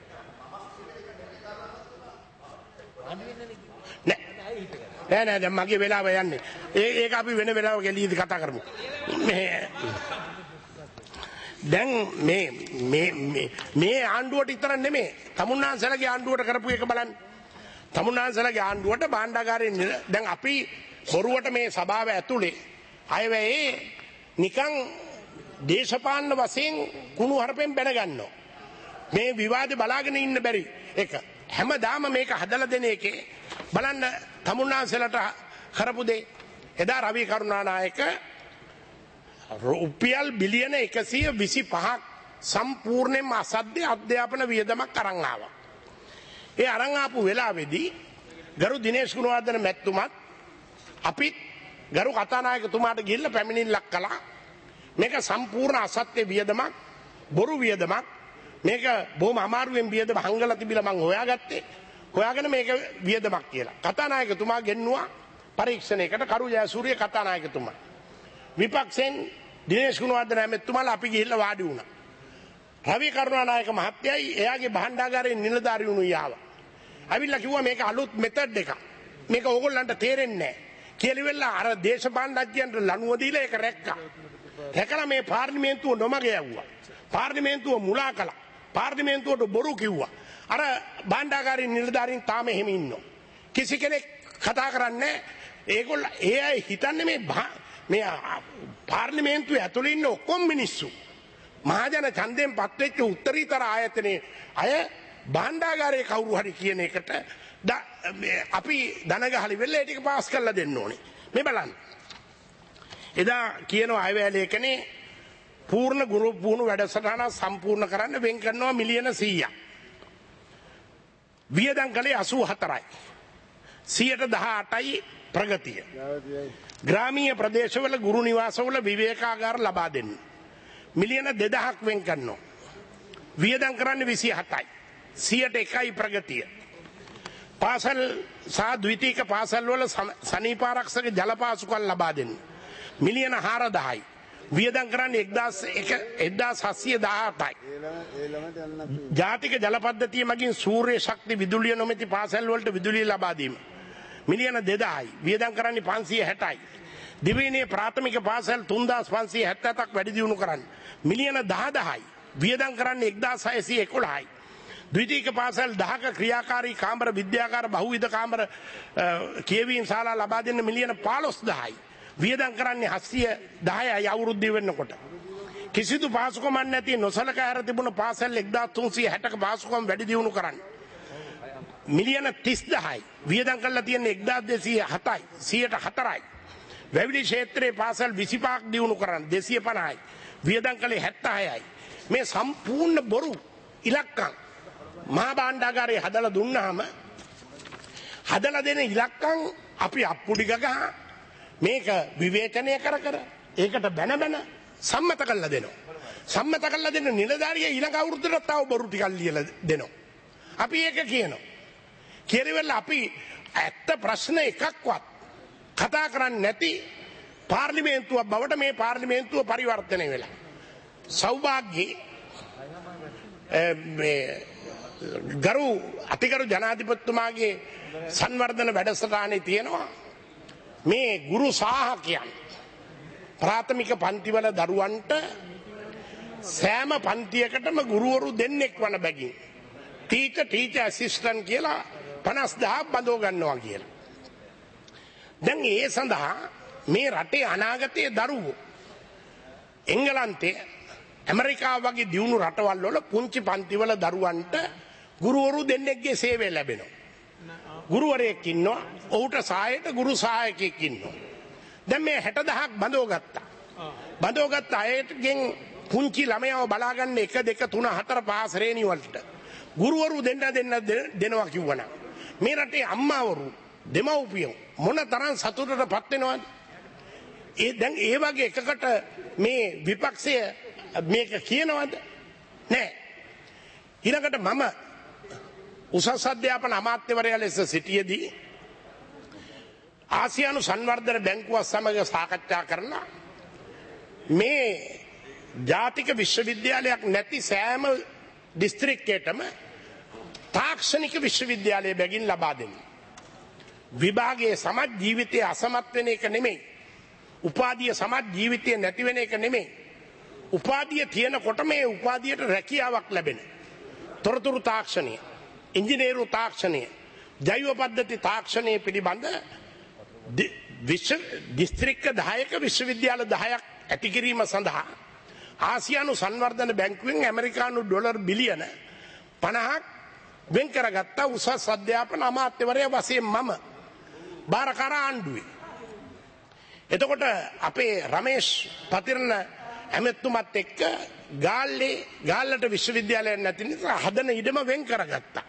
නෑ නෑ දැන් මගේ වෙලාව යන්නේ. ඒ ඒක අපි වෙන වෙලාවක එළියදී කතා කරමු. මේ දැන් මේ මේ මේ ආණ්ඩුවට විතර නෙමෙයි තමුන්නාන්සලගේ ආණ්ඩුවට කරපු එක බලන්න. තමුන්නාන්සලගේ ආණ්ඩුවට භාණ්ඩාගාරයෙන් දැන් අපි බොරුවට මේ සභාව ඇතුලේ අයවැයේ නිකන් දේශපාලන වශයෙන් කුණු හරපෙන් බැන ගන්නවා. මේ විවාදේ බලාගෙන ඉන්න බැරි එක. හැමදාම මේක හදලා දෙන එකේ බලන්න තමුන්නාන්සලට කරපු දේ එදා රවි කරුණානායක රුපියල් බිලියන එකසිය විසි පහක් සම්පූර්ණයෙන්ම අසද්ද අධ්‍යාපන වියදමක් අරන් ආවා. ඒ අරන් ආපු වෙලාවේදී ගරු දිනේෂ් ගුණවර්ධන මැතිතුමත් අපිත් ගරු කතානායකතුමාට ගිහිල්ලා පැමිණිල්ලක් කළා. මේක සම්පූර්ණ අසත්‍ය වියදමක්, බොරු වියදමක්. මේක බොහොම අමාරුවෙන් වියදම හංගලා තිබිලා මං හොයාගත්තේ. හොයාගෙන මේක වියදමක් කියලා. කතානායකතුමා ගෙන්නුවා පරීක්ෂණයකට කරු ජයසූරිය කතානායකතුමා. විපක්ෂෙන් දිනේෂ් ගුණවර්ධන මැතිතුමාලා අපි ගිහිල්ලා වාඩි වුණා. රවි කරුණානායක මහත්තයයි එයාගේ භාණ්ඩාගාරයේ නිලධාරිවුණු යාවා. අවිල්ලා කිව්වා මේක අලුත් මෙතඩ් එකක්. මේක ඕගොල්ලන්ට තේරෙන්නේ නැහැ. කියලා ඉවරලා අර දේශපාලන රාජ්‍යයන්ට ලනුව දීලා ඒක රැක්කා. රැකලා මේ පාර්ලිමේන්තුව නොමග යවුවා. පාර්ලිමේන්තුව මුලා කළා. පාර්ලිමේන්තුවට බොරු කිව්වා. අර භාණ්ඩාගාරයේ නිලධාරීන් තාම එහෙම ඉන්නවා. කිසි කෙනෙක් කතා කරන්නේ ඒගොල්ල ඒ අය හිතන්නේ මේ මේ පාර්ලිමේන්තුවේ ඇතුළේ ඉන්න ඔක්කොම මිනිස්සු මහජන ඡන්දයෙන් පත්වෙච්ච උත්තරීතර ආයතනයේ අය භාණ්ඩාගාරයේ කවුරු හරි කියන එකට අපි දනගහලි වෙල්ල ඒ ටික පාස් කරලා දෙන්න ඕනේ. මේ බලන්න. එදා කියනවා අයවැය ලේඛනේ පූර්ණ ගුරු පුහුණු වැඩසටහන සම්පූර්ණ කරන්න වෙන් කරනවා මිලියන සීයක්. වියදම් කළේ අසූ හතරයි. සියයට දහ අටයි ප්‍රගතිය. ග්‍රාමීය ප්‍රදේශවල ගුරු නිවාසවල විවේකාගාර ලබා දෙන්න. මිලියන දෙදහක් වෙන් කරනවා. වියදම් කරන්නේ විසි හතයි. සියයට එකයි ප්‍රගතිය. පාසල් සහ ද්විතීක පාසල් වල සනීපාරක්ෂක ජලපාසුකම් ලබා දෙන්න. මිලියන හාරදහයි. වියදම් කරන්නේ එක්දාස් හත්සිය දහඅටයි. ජාතික ජල පද්ධතිය මගින් සූර්ය ශක්ති විදුලිය නොමැති පාසල් වලට විදුලිය ලබා දීම. මිලියන දෙදහයි. වියදම් කරන්නේ පන්සිය හැටයි. දිවයිනේ ප්‍රාථමික පාසල් තුන්දාස් පන්සිය හැත්තෑතක් වැඩි දියුණු කරන්න. මිලියන දහදහයි. වියදම් කරන්නේ එක්දාස් හයසිය එකොළහයි. ද්විතීක පාසල් දහක ක්‍රියාකාරී කාමර විද්‍යාකාර බහුවිධ කාමර කියවීම් ශාලා ලබා දෙන්න මිලියන පහළොස්දහයි. වියදම් කරන්නේ හත්සිය දහයයි අවුරුද්දේ වෙන්නකොට. කිසිදු පාසුකමක් නැති නොසලකා හැර තිබුණ පාසල් එක්දාස් තුන්සිය හැටක පාසුකම් වැඩි දියුණු කරන්න. මිලියන තිස්දහයි. වියදම් කරලා තියෙන්නේ එක්දාස් දෙසිය හතයි. සියයට හතරයි. වැවිලි ක්ෂේත්‍රයේ පාසල් විසිපහක් දියුණු කරන්න දෙසිය පනහයි. වියදම් කළේ හැත්තෑහයයි. මේ සම්පූර්ණ බොරු ඉලක්කම් මහා භාණ්ඩාගාරයේ හදලා දුන්නාම හදලා දෙන ඉලක්කම් අපි අප්පුඩි ගගහ මේක විවේචනය කර කර ඒකට බැන බැන සම්මත කරලා දෙනවා. සම්මත කරලා දෙන නිලධාරිය ඊළඟ අවුරුද්දට තව බොරු ටිකක් ලියලා දෙනවා. අපි ඒක කියනවා. කියරිවල අපි ඇත්ත ප්‍රශ්න එකක්වත් කතා කරන්නේ නැති පාර්ලිමේන්තුවක් බවට මේ පාර්ලිමේන්තුව පරිවර්තනය වෙලා. සෞභාග්‍යී මේ ගරු අතිගරු ජනාධිපතිතුමාගේ සංවර්ධන වැඩසටහනේ තියෙනවා මේ ගුරු සාහකයන් ප්‍රාථමික පන්තිවල දරුවන්ට සෑම පන්තියකටම ගුරුවරු දෙන්නෙක් වන බැගින් ටීචර් ටීචර් ඇසිස්ටන්ට් කියලා පනස් දහයක් බඳව ගන්නවා කියලා. දැන් ඒ සඳහා මේ රටේ අනාගතයේ දරුවෝ එංගලන්තේ ඇමරිකාව වගේ දියුණු රටවල් වල පුංචි පන්තිවල දරුවන්ට ගුරුවරු දෙන්නෙක්ගේ සේවය ලැබෙනවා. ගුරුවරයෙක් ඉන්නවා. ඔහුට සහායට ගුරු සහායකයෙක් ඉන්නවා. දැන් මේ හැට දහයක් බඳව ගත්තා. බඳව ගත්ත අයගෙන් පුංචි ළමයව බලාගන්න එක දෙක තුන හතර පහ ශ්‍රේණි වලට ගුරුවරු දෙන්න දෙන්න දෙනවා කිව්වනම් මේ රටේ අම්මාවරු දෙමව්පියෝ මොන තරම් සතුටටපත් වෙනවද? ඒ දැන් ඒ වගේ එකකට මේ විපක්ෂය මේක කියනවද? නෑ. ඊළඟට මම උසස් අධ්‍යාපන අමාත්‍යවරයා ලෙස සිටියේදී ආසියානු සංවර්ධන බැංකුව සමග සාකච්ඡා කරලා මේ ජාතික විශ්වවිද්‍යාලයක් නැති සෑම දිස්ත්‍රික්කයකටම තාක්ෂණික විශ්වවිද්‍යාලය බැගින් ලබා දෙන්න. විභාගයේ සමත් ජීවිතයේ අසමත් වෙන එක නෙමෙයි. උපාධිය සමත් ජීවිතයේ නැති වෙන එක නෙමෙයි. උපාධිය තියෙනකොට මේ උපාධියට රැකියාවක් ලැබෙන. තොරතුරු තාක්ෂණය, ඉංජිනේරු තාක්ෂණය, ජෛව පද්ධති තාක්ෂණය පිළිබඳ විශ්ව දිස්ත්‍රික්ක දහයක විශ්වවිද්‍යාල දහයක් ඇති කිරීම සඳහා ආසියානු සංවර්ධන බැංකුවෙන් ඇමරිකානු ඩොලර් බිලියන පනහක් වෙන් කරගත්තා උසස් අධ්‍යාපන අමාත්‍යවරයා වශයෙන් මම බාරකාර ආණ්ඩුවේ. එතකොට අපේ රමේෂ් පතිරණ ඇමැතුමත් එක්ක ගාල්ලේ ගාල්ලට විශ්වවිද්‍යාලයක් නැති නිසා හදන ඉඩම වෙන් කරගත්තා.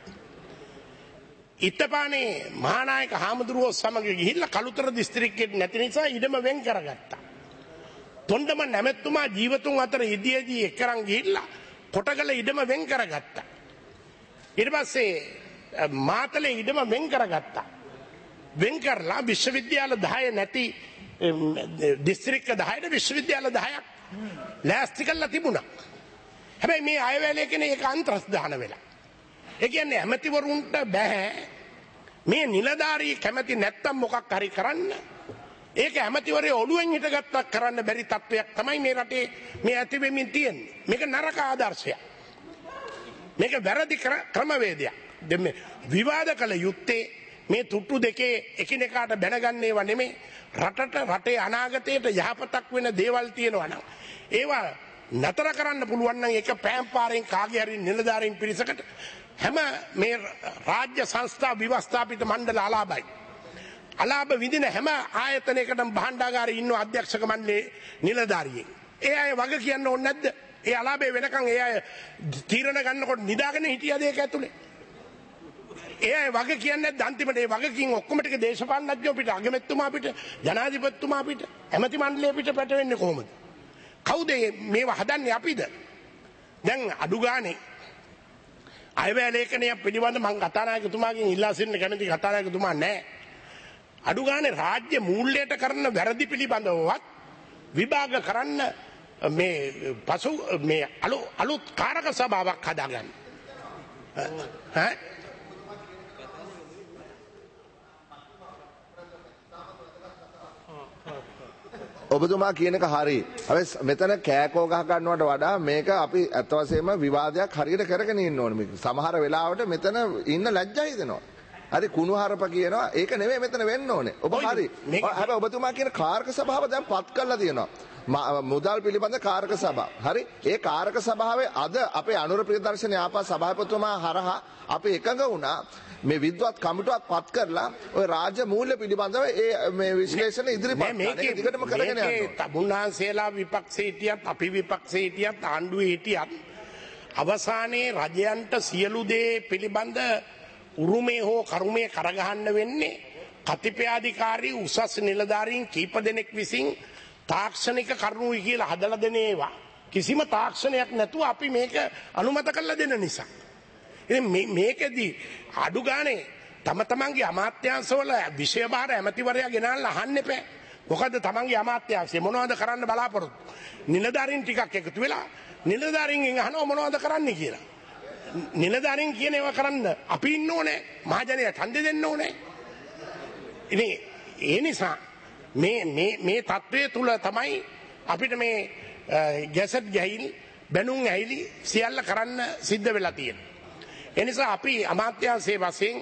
ඉත්තපානේ මහානායක හාමුදුරුවෝ සමග ගිහිල්ලා කළුතර දිස්ත්‍රික්කෙට නැති නිසා ඉඩම වෙන් කරගත්තා. තොණ්ඩම නැමැතුමා ජීවතුන් අතර ඉදියේදී එක්කරන් ගිහිල්ලා කොටගල ඉඩම වෙන් කරගත්තා. ඊට පස්සේ මාතලේ ඉඩම වෙන් කරගත්තා. වෙන් කරලා විශ්වවිද්‍යාල දහය නැති දිස්ත්‍රික්ක දහයට විශ්වවිද්‍යාල දහයක් ලෑස්ති කරලා තිබුණා. හැබැයි මේ අයවැලේ කෙනේ ඒක අන්තර්ස්ථාන වෙලා. ඒ කියන්නේ ඇමතිවරුන්ට බෑ මේ නිලධාරී කැමති නැත්තම් මොකක් හරි කරන්න. ඒක ඇමතිවරේ ඔළුවෙන් හිටගත්තක් කරන්න බැරි තත්වයක් තමයි මේ රටේ මේ ඇති වෙමින් තියෙන්නේ. මේක නරක ආදර්ශයක්. මේක වැරදි ක්‍රමවේදයක්. දැන් මේ විවාද කළ යුත්තේ මේ තුට්ටු දෙකේ එකිනෙකාට බැනගන්නේව නෙමෙයි. රටට රටේ අනාගතයට යහපතක් වෙන දේවල් තියෙනවා නම් ඒවා නතර කරන්න පුළුවන් නම් ඒක පෑම් පාරෙන් කාගේ හරි නිලධාරීන් පිරිසකට හැම මේ රාජ්‍ය සංස්ථා ව්‍යවස්ථාපිත මණ්ඩල අලාභයි. අලාභ විඳින හැම ආයතනයකටම භාණ්ඩාගාරයේ ඉන්න අධ්‍යක්ෂක මණ්ඩලයේ නිලධාරියෙක්. ඒ අය වග කියන්න ඕනේ නැද්ද? ඒ අලාභය වෙනකන් ඒ අය තීරණ ගන්නකොට නිදාගෙන හිටියද ඒක ඇතුලේ? ඒ අය වග කියන්නේ නැද්ද අන්තිමට ඒ වගකින් ඔක්කොම ටික දේශපාලනඥයෝ පිට අගමැතිතුමා පිට ජනාධිපතිතුමා පිට ඇමති මණ්ඩලය පිට පැටවෙන්නේ කොහොමද? කවුද මේවා හදන්නේ අපිද? දැන් අඩු ගානේ අයවැය ලේඛනය පිළිබඳ මම කතානායකතුමාගෙන් ඉල්ලා සිටින කැමති කතානායකතුමා නැහැ. අඩු ගානේ රාජ්‍ය මූල්‍යයට කරන වැරදි පිළිබඳවවත් විභාග කරන්න මේ පසු මේ අලුත් කාරක සභාවක් හදාගන්න. ඈ ඔබතුමා කියන එක හරි. හැබැයි මෙතන කෑකෝ ගහ ගන්නවට වඩා මේක අපි අත් වශයෙන්ම විවාදයක් හරියට කරගෙන ඉන්න ඕනේ. මේක සමහර වෙලාවට මෙතන ඉන්න ලැජ්ජා හිතෙනවා. හරි කුණුහරුප කියනවා. ඒක නෙමෙයි මෙතන වෙන්න ඕනේ. ඔබ හරි. හැබැයි ඔබතුමා කියන කාරක සභාව දැන් පත් කරලා තියෙනවා. මුදල් පිළිබඳ කාරක සභාව. හරි. ඒ කාරක සභාවේ අද අපේ අනුර ප්‍රියදර්ශන ආපා සභාපතිතුමා හරහා අපි එකඟ වුණා මේ විද්වත් කමිටුවක් පත් කරලා ඔය රාජ්‍ය මූල්‍ය පිළිබඳව ඒ මේ විශ්ලේෂණ ඉදිරිපත් කරන එක දිගටම කරගෙන යනවා. මේකේ තමුන්නාන්සේලා විපක්ෂේ හිටියත් අපි විපක්ෂේ හිටියත් ආණ්ඩුවේ හිටියත් අවසානයේ රජයන්ට සියලු දේ පිළිබඳ උරුමේ හෝ කරුමේ කරගහන්න වෙන්නේ කතිපයාධිකාරී උසස් නිලධාරීන් කීප දෙනෙක් විසින් තාක්ෂණික කරුණුයි කියලා හදලා දෙන ඒවා. කිසිම තාක්ෂණයක් නැතුව අපි මේක අනුමත කරලා දෙන නිසා. ඉතින් මේකෙදි අඩු ගානේ තම තමන්ගේ අමාත්‍යාංශවල විෂය බාර ඇමතිවරයා ගෙනල්ලා අහන්න එපා. මොකද තමන්ගේ අමාත්‍යාංශය මොනවද කරන්න බලාපොරොත්තු? නිලධාරීන් ටිකක් එකතු වෙලා නිලධාරීන්ගෙන් අහනවා මොනවද කරන්න කියලා. නිලධාරීන් කියන ඒවා කරන්න අපි ඉන්න ඕනේ. මහජනයා ඡන්දෙ දෙන්න ඕනේ. ඉතින් ඒ නිසා මේ මේ මේ තත්වයේ තුල තමයි අපිට මේ ගැසට් ගැහිලි බැනුම් ඇහිලි සියල්ල කරන්න සිද්ධ වෙලා තියෙන්නේ. ඒ නිසා අපි අමාත්‍යාංශයේ වශයෙන්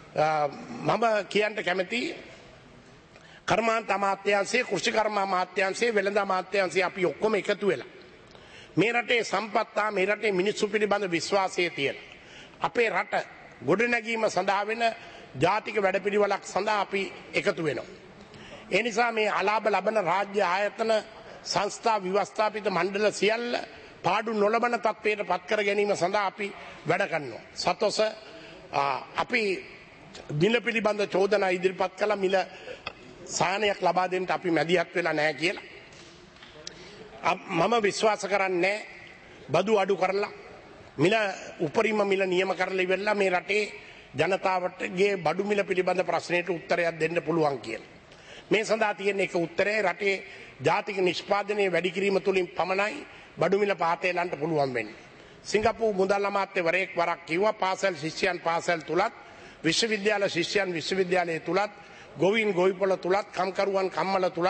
මම කියන්න කැමති කර්මාන්ත අමාත්‍යාංශයේ කෘෂිකර්ම අමාත්‍යාංශයේ වෙළඳ අමාත්‍යාංශයේ අපි ඔක්කොම එකතු වෙලා මේ රටේ සම්පත්තා මේ රටේ මිනිස්සු පිළිබඳ විශ්වාසය තියෙන අපේ රට ගොඩනැගීම සඳහා වෙන ජාතික වැඩපිළිවෙලක් සඳහා අපි එකතු වෙනවා. ඒ නිසා මේ අලාභ ලබන රාජ්‍ය ආයතන සංස්ථා ව්‍යවස්ථාපිත මණ්ඩල සියල්ල පාඩු නොලබන තත්ත්වයට පත් කර ගැනීම සඳහා අපි වැඩ කරනවා. සතොස අපි මිල පිළිබඳ චෝදනා ඉදිරිපත් කළ මිල සාහනයක් ලබා දෙන්න අපි මැදිහත් වෙලා නැහැ කියලා. මම විශ්වාස කරන්නේ බදු අඩු කරලා මිල උපරිම මිල නියම කරලා ඉවරලා මේ රටේ ජනතාවටගේ බඩු මිල පිළිබඳ ප්‍රශ්නයට උත්තරයක් දෙන්න පුළුවන් කියලා. මේ සඳහා තියෙන එක උත්තරය රටේ ජාතික නිෂ්පාදනය වැඩි කිරීම තුළින් පමණයි බඩු මිල පාතේලන්ට පුළුවන් වෙන්නේ. සිංගප්පූරු මුදල් අමාත්‍යවරයෙක් වරක් කිව්වා පාසල් ශිෂ්‍යයන් පාසල් තුලත් විශ්වවිද්‍යාල ශිෂ්‍යයන් විශ්වවිද්‍යාලයේ තුලත් ගොවීන් ගොවිපොළ තුලත් කම්කරුවන් කම්මල තුලත්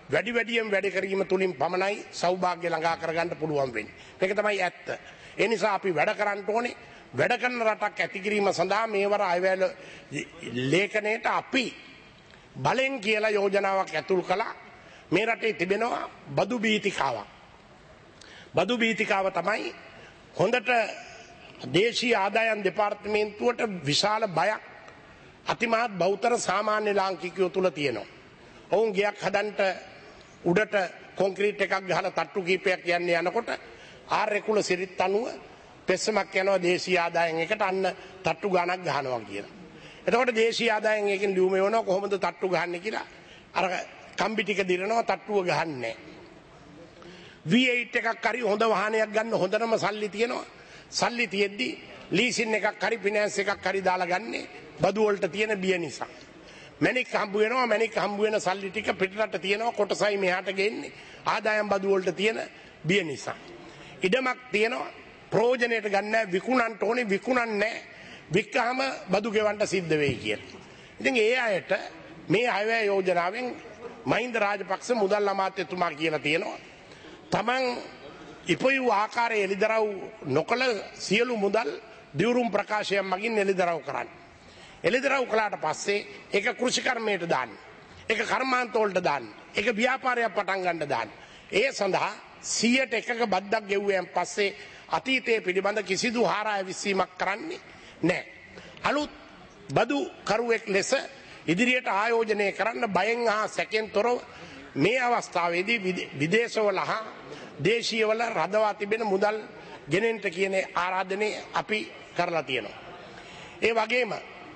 වැඩි වැඩියෙන් වැඩ කිරීම තුලින් පමණයි සෞභාග්‍ය ළඟා කරගන්න පුළුවන් වෙන්නේ. මේක තමයි ඇත්ත. ඒ නිසා අපි වැඩ කරන්න ඕනේ. වැඩ කරන රටක් ඇති කිරීම සඳහා මේවර අයවැය ලේඛනයේට අපි බලෙන් කියලා යෝජනාවක් ඇතුල් කළා. මේ රටේ තිබෙනවා බදු බීතිකාවක්. බදු බීතිකාව තමයි හොඳට දේශීය ආදායම් දෙපාර්තමේන්තුවට විශාල බයක් අතිමහත් බෞතර සාමාන්‍ය ලාංකිකයෝ තුල තියෙනවා. ඔවුන් ගයක් හදන්නට උඩට කොන්ක්‍රීට් එකක් ගහලා තට්ටු කීපයක් යන්නේ යනකොට ආර්යකුල සිරිත් අනුව පෙස්සමක් යනවා දේශීය ආදායම් එකට අන්න තට්ටු ගාණක් ගහනවා කියලා. එතකොට දේශීය ආදායම් එකෙන් ලියුම වෙනවා කොහොමද තට්ටු ගහන්නේ කියලා. අර කම්බි ටික දිරනවා තට්ටුව ගහන්නේ. වී එයිට් එකක් හරි හොඳ වාහනයක් ගන්න හොඳටම සල්ලි තියෙනවා. සල්ලි තියෙද්දි ලීසින් එකක් හරි ෆිනෑන්ස් එකක් හරි දාලා ගන්නේ බදු වලට තියෙන බිය නිසා. මැනික් හම්බ වෙනවා මැනික් හම්බ වෙන සල්ලි ටික පිටරට තියෙනවා කොටසයි මෙහාට ගෙන්නේ ආදායම් බදු වලට තියෙන බිය නිසා. ඉඩමක් තියෙනවා ප්‍රයෝජනෙට ගන්න විකුණන්න ඕනේ විකුණන්නේ නැහැ. වික්කහම බදු ගෙවන්න සිද්ධ වෙයි කියලා. ඉතින් ඒ අයට මේ අයවැය යෝජනාවෙන් මහින්ද රාජපක්ෂ මුදල් අමාත්‍යතුමා කියලා තියෙනවා. තමන් ඉපයූ ආකාරයේ එළිදරව් නොකළ සියලු මුදල් දිවුරුම් ප්‍රකාශයක් මගින් එළිදරව් කරන්න. එළිදරව් කළාට පස්සේ ඒක කෘෂිකර්මයට දාන්න. ඒක කර්මාන්ත වලට දාන්න. ඒක ව්‍යාපාරයක් පටන් ගන්න දාන්න. ඒ සඳහා සියයට එකක බද්දක් ගෙවුවෙන් පස්සේ අතීතයේ පිළිබඳ කිසිදු හාරාය විසීමක් කරන්නේ නැහැ. අලුත් බදු කරුවෙක් ලෙස ඉදිරියට ආයෝජනය කරන්න බයෙන් හා සැකෙන් තොරව මේ අවස්ථාවේදී විදේශවල හා දේශීයවල රඳවා තිබෙන මුදල් ගෙනෙන්න කියන ආරාධනය අපි කරලා තියෙනවා. ඒ වගේම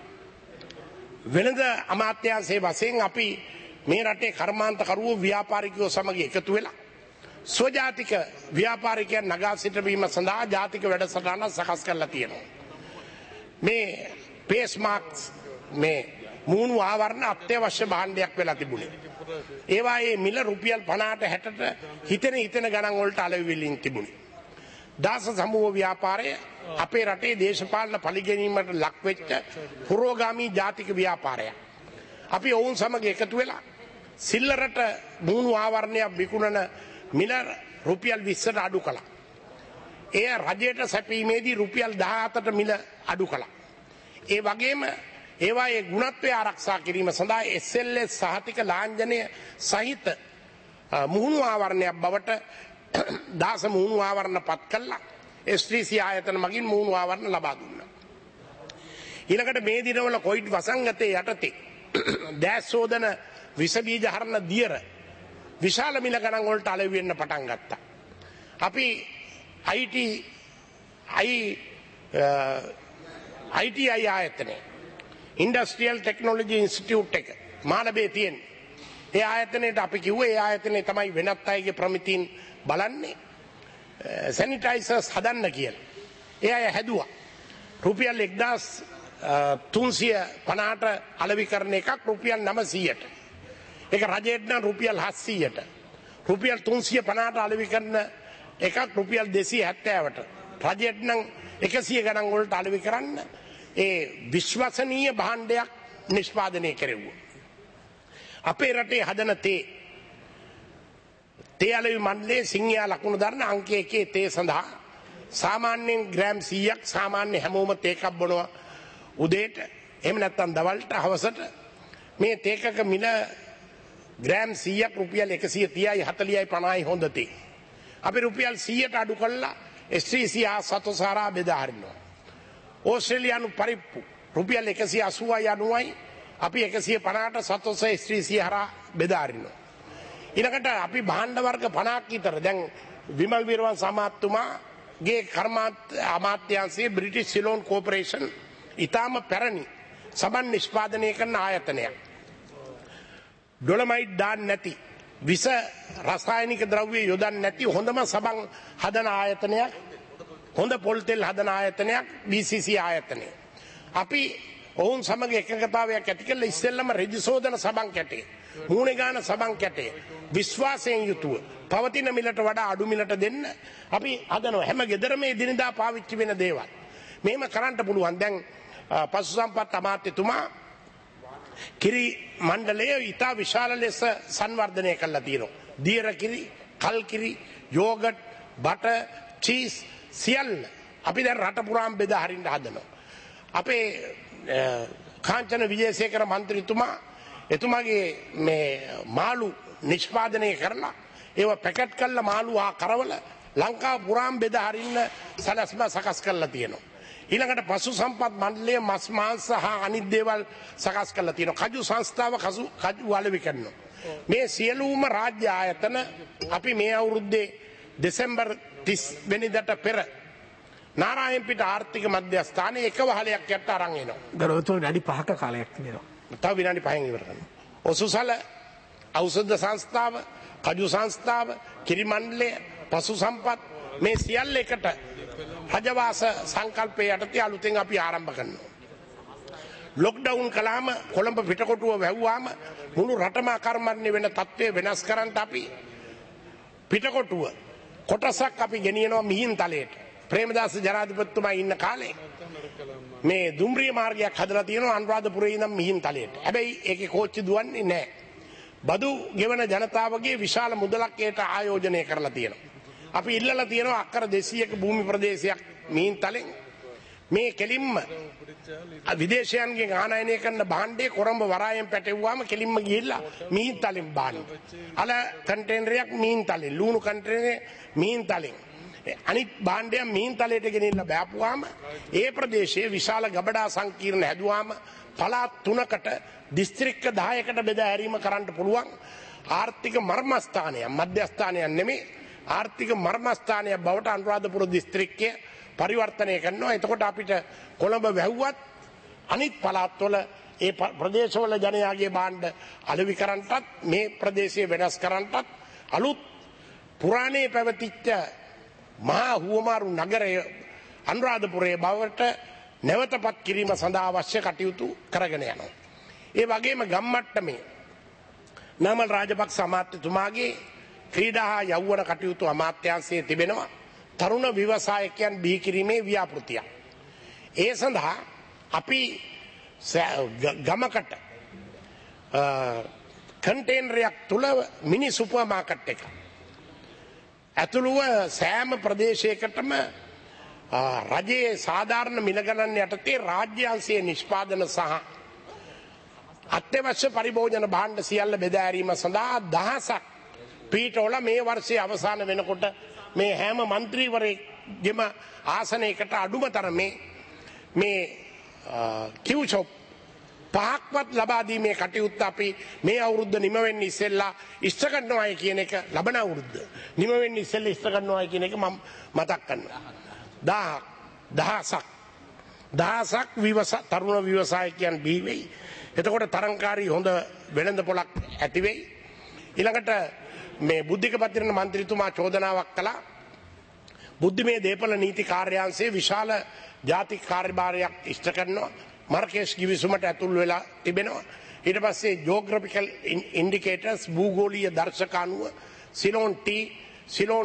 වෙළඳ අමාත්‍යාංශයේ වශයෙන් අපි මේ රටේ කර්මාන්තකරුවෝ ව්‍යාපාරිකයෝ සමග එකතු වෙලා ස්වජාතික ව්‍යාපාරිකයන් නගා සිටවීම සඳහා ජාතික වැඩසටහන සකස් කරලා තියෙනවා. මේ පේස් මාක්ස් මේ මූණු ආවරණ අත්‍යවශ්‍ය භාණ්ඩයක් වෙලා තිබුණේ. ඒවායේ මිල රුපියල් පනහට හැටට හිතෙන හිතෙන ගණන් වලට අලෙවිලින් තිබුණේ. දාස සමූහ ව්‍යාපාරය අපේ රටේ දේශපාලන පරිගැනීමට ලක් වෙච්ච පුරෝගාමී ජාතික ව්‍යාපාරයක්. අපි ඔවුන් සමග එකතු වෙලා සිල්ලරට මූණු ආවරණයක් විකුණන මිල රුපියල් විස්සට අඩු කළා. එය රජයට සැපීමේදී රුපියල් දහහතට මිල අඩු කළා. ඒ වගේම ඒවායේ ගුණත්වය ආරක්ෂා කිරීම සඳහා එස් එල් එස් සහතික ලාංඡනය සහිත මුහුණු ආවරණයක් බවට දාස මුහුණු ආවරණ පත් කළා. එස් ටී සී ආයතන මගින් මුහුණු ආවරණ ලබා දුන්නා. ඊළඟට මේ දිනවල කොවිඩ් වසංගතයේ යටතේ දැස් සෝදන විස බීජ හරන දියර විශාල මිල ගණන් වලට අලෙවි වෙන්න පටන් ගත්තා. අපි ආයි ටී ආයි ආයි ටී ආයි ආයතනයේ ඉන්ඩස්ට්‍රියල් ටෙක්නොලොජි ඉන්ස්ටිටියුට් එක මානබේ තියෙන. ඒ ආයතනයට අපි කිව්වේ ඒ ආයතනයේ තමයි වෙනත් අයගේ ප්‍රමිතීන් බලන්නේ සැනිටයිසර්ස් හදන්න කියලා. ඒ අය හැදුවා. රුපියල් එක්දාස් තුන්සිය පනහට අලෙවි කරන එකක් රුපියල් නවසීයට. ඒක රජයට නම් රුපියල් හත්සීයට. රුපියල් තුන්සිය පනහට අලෙවි කරන එකක් රුපියල් දෙසිය හැත්තෑවට. රජයට නම් එකසිය ගණන් වලට අලෙවි කරන්න ඒ විශ්වසනීය භාණ්ඩයක් නිෂ්පාදනය කෙරෙව්වා. අපේ රටේ හදන තේ තේ අලෙවි මණ්ඩලයේ සිංහයා ලකුණු දරන අංක එකේ තේ සඳහා සාමාන්‍යයෙන් ග්‍රෑම් සීයක් සාමාන්‍ය හැමෝම තේකක් බොනවා උදේට එහෙම නැත්නම් දවල්ට හවසට මේ තේකක මිල ග්‍රෑම් සීයක් රුපියල් එකසිය තිහයි හතලිහයි පනහයි හොඳ තේ. අපි රුපියල් සීයට අඩු කළා එස් ටී සී හා සතොසාරා බෙදා හරිනවා. ඕස්ට්‍රේලියානු පරිප්පු රුපියල් එකසිය අසූවයි අනූවයි අපි එකසිය පනහට සතොස එස් ටී සී හරහා බෙදා හරිනවා. ඊළඟට අපි භාණ්ඩ වර්ග පනහක් විතර දැන් විමල් වීරවංශ අමාත්‍යතුමාගේ කර්මාන්ත අමාත්‍යාංශයේ බ්‍රිටිෂ් සිලෝන් කෝපරේෂන් ඊටාම පැරණි සබන් නිෂ්පාදනය කරන ආයතනයක්. ඩොලමයිට් දාන්න නැති විස රසායනික ද්‍රව්‍ය යොදන්නේ නැති හොඳම සබන් හදන ආයතනයක්. හොඳ පොල් තෙල් හදන ආයතනයක් බී සී සී ආයතනය. අපි ඔවුන් සමග එකගතාවයක් ඇති කළ ඉස්සෙල්ලම රෙජිසෝදන සබන් කැටේ මූණේ ගාන සබන් කැටේ විශ්වාසයෙන් යුතුව පවතින මිලට වඩා අඩු මිලට දෙන්න අපි හදනවා. හැම ගෙදරම එදිනදා පාවිච්චි වෙන දේවල් මෙහෙම කරන්න පුළුවන්. දැන් පශු සම්පත් අමාත්‍යතුමා කිරි මණ්ඩලය ඉතා විශාල ලෙස සංවර්ධනය කළා තියෙනවා. දියර කිරි, කල් කිරි, යෝගට්, බටර්, චීස් සියල්ල අපි දැන් රට පුරාම බෙදා හරින්න හදනවා. අපේ කාංචන විජේසේකර මන්ත්‍රීතුමා එතුමාගේ මේ මාළු නිෂ්පාදනය කරලා ඒව පැකට් කරලා මාළු ආ කරවල ලංකාව පුරාම බෙදා හරින්න සැලැස්ම සකස් කරලා තියෙනවා. ඊළඟට පශු සම්පත් මණ්ඩලය මස් මාංශ හා අනිත් දේවල් සකස් කරලා තියෙනවා. කජු සංස්ථාව කජු කජු අලෙවි කරනවා. මේ සියලුම රාජ්‍ය ආයතන අපි මේ අවුරුද්දේ දෙසැම්බර් තිස් වෙනිදාට පෙර නාරායන්පිට ආර්ථික මධ්‍යස්ථානයේ එක වහලයක් යට අරන් එනවා. ගරුතුමනි වැඩි පහක කාලයක් තියෙනවා. තව විනාඩි පහෙන් ඉවර කරනවා. ඔසුසල ඖෂධ සංස්ථාව, කජු සංස්ථාව, කිරි මණ්ඩලය, පශු සම්පත් මේ සියල්ල එකට රජවාස සංකල්පයේ යටතේ අලුතෙන් අපි ආරම්භ කරනවා. ලොක්ඩවුන් කළාම කොළඹ පිටකොටුව වැහුවාම මුළු රටම අකර්මණ්‍ය වෙන තත්ත්වය වෙනස් කරන්න අපි පිටකොටුව කොටසක් අපි ගෙනියනවා මිහින්තලයට. ප්‍රේමදාස ජනාධිපතිතුමා ඉන්න කාලේ මේ දුම්රිය මාර්ගයක් හදලා තියෙනවා අනුරාධපුරේ ඉඳන් මිහින්තලයට. හැබැයි ඒකේ කෝච්චි දුවන්නේ නැහැ. බදු ගෙවන ජනතාවගේ විශාල මුදලක් ඒට ආයෝජනය කරලා තියෙනවා. අපි ඉල්ලලා තියෙනවා අක්කර දෙසීයක භූමි ප්‍රදේශයක් මිහින්තලෙන් මේ කෙලින්ම විදේශයන්ගෙන් ආනයනය කරන භාණ්ඩේ කොරඹ වරායෙන් පැටවුවාම කෙලින්ම ගිහිල්ලා මිහින්තලෙන් බාන්න. අල කන්ටේනරයක් මිහින්තලෙන්, ලුණු කන්ටේනරේ මිහින්තලෙන්. අනිත් භාණ්ඩයක් මිහින්තලයට ගෙනින්න බෑපුවාම ඒ ප්‍රදේශයේ විශාල ගබඩා සංකීර්ණ හැදුවාම පළාත් තුනකට දිස්ත්‍රික්ක දහයකට බෙදා හැරීම කරන්න පුළුවන් ආර්ථික මර්මස්ථානයක්, මධ්‍යස්ථානයක් නෙමෙයි ආර්ථික මර්මස්ථානයක් බවට අනුරාධපුර දිස්ත්‍රික්කය පරිවර්තනය කරනවා. එතකොට අපිට කොළඹ වැහුවත් අනිත් පළාත්වල ඒ ප්‍රදේශවල ජනයාගේ භාණ්ඩ අලෙවි කරන්නටත් මේ ප්‍රදේශය වෙනස් කරන්නටත් අලුත් පුරාණයේ පැවතිච්ච මහා හුවමාරු නගරය අනුරාධපුරයේ බවට නැවතපත් කිරීම සඳහා අවශ්‍ය කටයුතු කරගෙන යනවා. ඒ වගේම ගම්මට්ටමේ නාමල් රාජපක්ෂ අමාත්‍යතුමාගේ ක්‍රීඩා හා යෞවන කටයුතු අමාත්‍යාංශයේ තිබෙනවා තරුණ ව්‍යවසායකයන් බිහි කිරීමේ ව්‍යාපෘතියක්. ඒ සඳහා අපි ගමකට කන්ටේනරයක් තුල මිනි සුපර් මාකට් එකක් ඇතුළුව සෑම ප්‍රදේශයකටම රජයේ සාධාරණ මිල ගණන් යටතේ රාජ්‍යාංශයේ නිෂ්පාදන සහ අත්‍යවශ්‍ය පරිභෝජන භාණ්ඩ සියල්ල බෙදා හැරීම සඳහා දහසක් පීඨවල මේ වර්ෂයේ අවසාන වෙනකොට මේ හැම മന്ത്രിවරයෙක්ගෙම ආසනයකට අඩුම තරමේ මේ කිව් ෂොප් පහක්වත් ලබා දීමේ කටයුත්ත අපි මේ අවුරුද්ද නිම වෙන්න ඉස්සෙල්ලා ඉෂ්ට කරනවායි කියන එක ලබන අවුරුද්ද නිම වෙන්න ඉස්සෙල්ලා ඉෂ්ට කරනවායි කියන එක මම මතක් කරනවා. දහයක් දහසක් දහසක් විවස තරුණ ව්‍යවසායකයන් බිහි වෙයි. එතකොට තරංකාරී හොඳ වෙළඳ පොලක් ඇති වෙයි. ඊළඟට මේ බුද්ධික පත්‍රන මන්ත්‍රීතුමා චෝදනාවක් කළා බුද්ධිමය දේපල නීති කාර්යාංශයේ විශාල ජාතික කාර්යභාරයක් ඉෂ්ට කරනවා. මාර්කේස් ගිවිසුමට ඇතුල් වෙලා තිබෙනවා. ඊට පස්සේ ජියෝග්‍රැෆිකල් ඉන්ඩිකේටර්ස් භූගෝලීය දර්ශක අනුව සිලෝන් ටී, සිලෝන්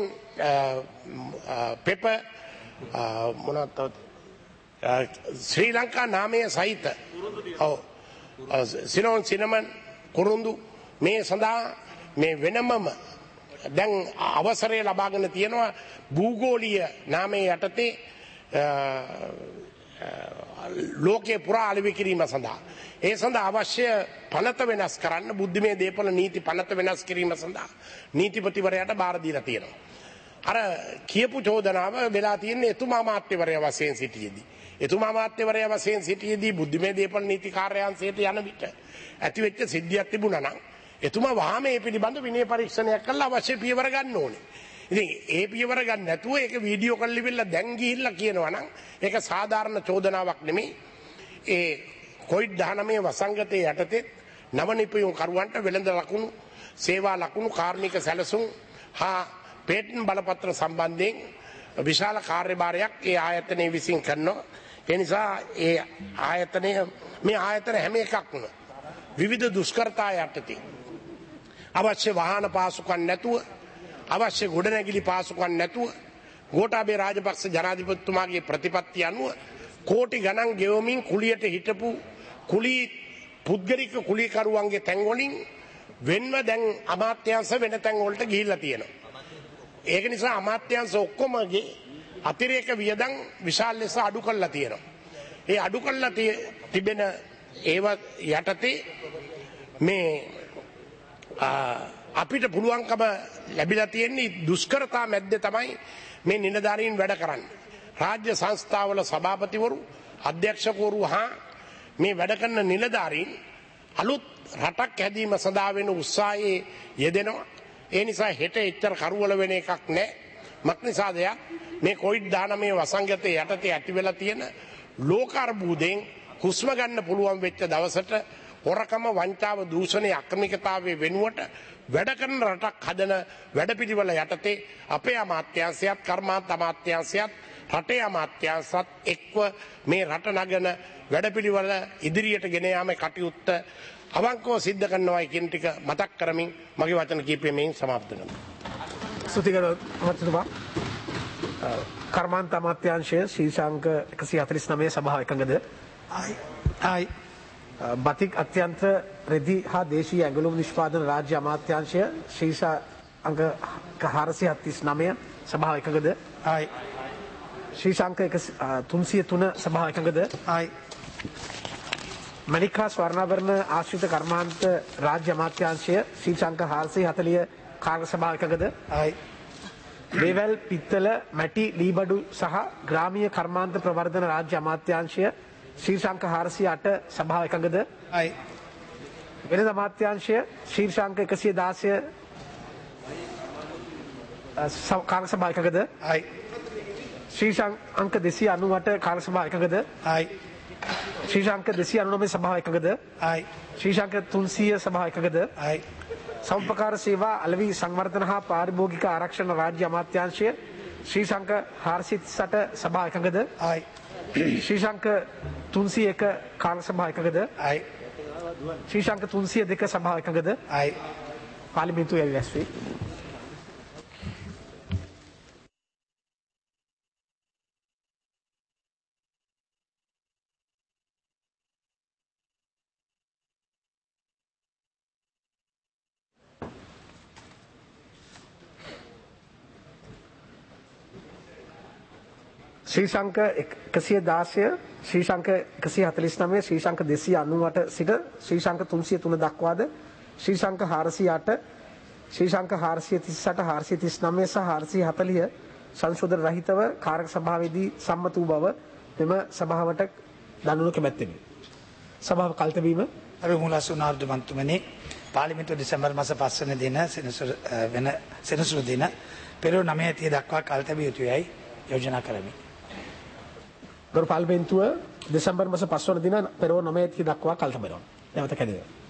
පෙපර් මොනවද ශ්‍රී ලංකා නාමය සහිත ඔව් සිලෝන් සිනමන් කුරුඳු මේ සඳහා මේ වෙනමම දැන් අවසරය ලබාගෙන තියෙනවා භූගෝලීය නාමයේ යටතේ ලෝකේ පුරා අලෙවි කිරීම සඳහා. ඒ සඳහා අවශ්‍ය පනත වෙනස් කරන්න බුද්ධිමය දේපල නීති පනත වෙනස් කිරීම සඳහා නීතිපතිවරයාට බාර දීලා තියෙනවා. අර කියපු චෝදනාව වෙලා තියෙන්නේ එතුමා අමාත්‍යවරයා වශයෙන් සිටියේදී. එතුමා අමාත්‍යවරයා වශයෙන් සිටියේදී බුද්ධිමය දේපල නීති කාර්යාංශයට යන විට ඇතිවෙච්ච සිද්ධියක් තිබුණා නම් එතුමා වහාම මේ පිළිබඳ විනය පරීක්ෂණයක් කරලා අවශ්‍ය පියවර ගන්න ඕනේ. ඉතින් ඒ පියවර ගන්න නැතුව ඒක වීඩියෝ කරලා ඉවිල්ලා දැන් ගිහිල්ලා කියනවා නම් ඒක සාධාරණ චෝදනාවක් නෙමෙයි. ඒ කොවිඩ් දහනවය වසංගතයේ යටතේ නව නිපුණු කරුවන්ට වෙළඳ ලකුණු, සේවා ලකුණු, කාර්මික සැලසුම් හා පේටන්ට් බලපත්‍ර සම්බන්ධයෙන් විශාල කාර්යභාරයක් ඒ ආයතනයේ විසින් කරනවා. ඒ නිසා ඒ ආයතනය මේ ආයතන හැම එකක්ම විවිධ දුෂ්කරතා යටතේ අවශ්‍ය වාහන පාසුකම් නැතුව අවශ්‍ය ගොඩනැගිලි පාසුකම් නැතුව ගෝඨාභය රාජපක්ෂ ජනාධිපතිතුමාගේ ප්‍රතිපත්තිය අනුව කෝටි ගණන් ගෙවමින් කුලියට හිටපු කුලී පුද්ගලික කුලීකරුවන්ගේ තැන්වලින් වෙන්ව දැන් අමාත්‍යංශ වෙන තැන්වලට ගිහිල්ලා තියෙනවා. ඒක නිසා අමාත්‍යංශ ඔක්කොමගේ අතිරේක වියදම් විශාල ලෙස අඩු කරලා තියෙනවා. ඒ අඩු කරලා තිබෙන ඒව යටතේ මේ අපිට පුළුවන්කම ලැබිලා තියෙන්නේ දුෂ්කරතා මැද්දේ තමයි මේ නිලධාරීන් වැඩ කරන්නේ. රාජ්‍ය සංස්ථාවල සභාපතිවරු අධ්‍යක්ෂකවරු හා මේ වැඩ කරන නිලධාරීන් අලුත් රටක් හැදීම සඳහා වෙන උත්සාහයේ යෙදෙනවා. ඒ නිසා හෙට එච්චර කරවල වෙන එකක් නැහැ. මක් නිසාද මේ කොවිඩ් දානමය වසංගතයේ යටතේ ඇති වෙලා තියෙන ලෝක අර්බුදයෙන් හුස්ම ගන්න පුළුවන් වෙච්ච දවසට හොරකම වංචාව දූෂණය අක්‍රමිකතාවයේ වෙනුවට වැඩ කරන රටක් හදන වැඩපිළිවෙල යටතේ අපේ අමාත්‍යාංශයත් කර්මාන්ත අමාත්‍යාංශයත් රටේ අමාත්‍යාංශත් එක්ව මේ රට නගන වැඩපිළිවෙල ඉදිරියට ගෙන යාමේ කටයුත්ත අවංකව සිද්ධ කරනවායි කියන ටික මතක් කරමින් මගේ වචන කීපය මෙයින් સમાપ્ત කරනවා. ස්තුතිකර මහත්මයා. කර්මාන්ත අමාත්‍යාංශය ශීර්ෂාංක එකසිය හතළිස් නවය සභාව එකඟද? ආයි ආයි බතික් අත්‍යන්ත රෙදි හා දේශීය ඇඟලුම් නිෂ්පාදන රාජ්‍ය අමාත්‍යාංශය ශීර්ෂාංක හාරසිය හත්තිස් නවය සභාව එකඟද? ආයි ශීර්ෂාංක තුන්සිය තුන සභාව එකඟද? ආයි මණිකා ස්වර්ණාභරණ ආශ්‍රිත කර්මාන්ත රාජ්‍ය අමාත්‍යාංශය ශීර්ෂාංක හාරසිය හතළිහ කාර්ය සභාව එකඟද? ආයි දේවල් පිත්තල මැටි ලීබඩු සහ ග්‍රාමීය කර්මාන්ත ප්‍රවර්ධන රාජ්‍ය අමාත්‍යාංශය ශීර්ෂාංක හාරසිය අට සභාව එකඟද? ආයි වෙළඳ අමාත්‍යාංශය ශීර්ෂාංක එකසිය දාසය කාර්ය සභාව එකඟද? ආයි ශීර්ෂාංක දෙසිය අනූඅට කාර්ය සභාව එකඟද? ආයි ශීර්ෂාංක දෙසිය අනූනවය සභාව එකඟද? ආයි ශීර්ෂාංක තුන්සිය සභාව එකඟද? ආයි සම්පකාර සේවා අලෙවි සංවර්ධන හා පාරිභෝගික ආරක්ෂණ රාජ්‍ය අමාත්‍යාංශය ශ්‍රීශංක හාරසිය තිස් අට සභාව එකඟද? ආයි ශ්‍රීශංක තුන්සිය එක කාර්ය සභාව එකඟද? ආයි ශ්‍රීශංක තුන්සිය දෙක සභාව එකඟද? ආයි පාර්ලිමේන්තුව යලි රැස් වේ. ශ්‍රීශංක එකසිය දාසය ශ්‍රීශංක එකසිය හතළිස් නවය ශ්‍රීශංක දෙසිය අනූඅට සිට ශ්‍රීශංක තුන්සිය තුන දක්වාද ශ්‍රීශංක හාරසිය අට ශ්‍රීශංක හාරසිය තිස් අට හාරසිය තිස් නවය සහ හාරසිය හතළිහ සංශෝධන රහිතව කාරක සභාවේදී සම්මත වූ බව මෙම සභාවට දන්වනු කැමැත්තෙමි. සභාව කල්තවීම අර මුලාසු නාර්ද මන්තුමනි පාර්ලිමේන්තුව දෙසැම්බර් මාස පස් වෙනි දින සෙනසුර වෙන සෙනසුරු දින පෙරවරු නවය තිහ දක්වා කල්තවිය යුතුයයි යෝජනා කරමි. ගරු පාර්ලිමේන්තුව දෙසැම්බර් මාස පස් වන දින පෙරවරු නවය තිහ දක්වා කල් තබනවා. නැවත කැදේ.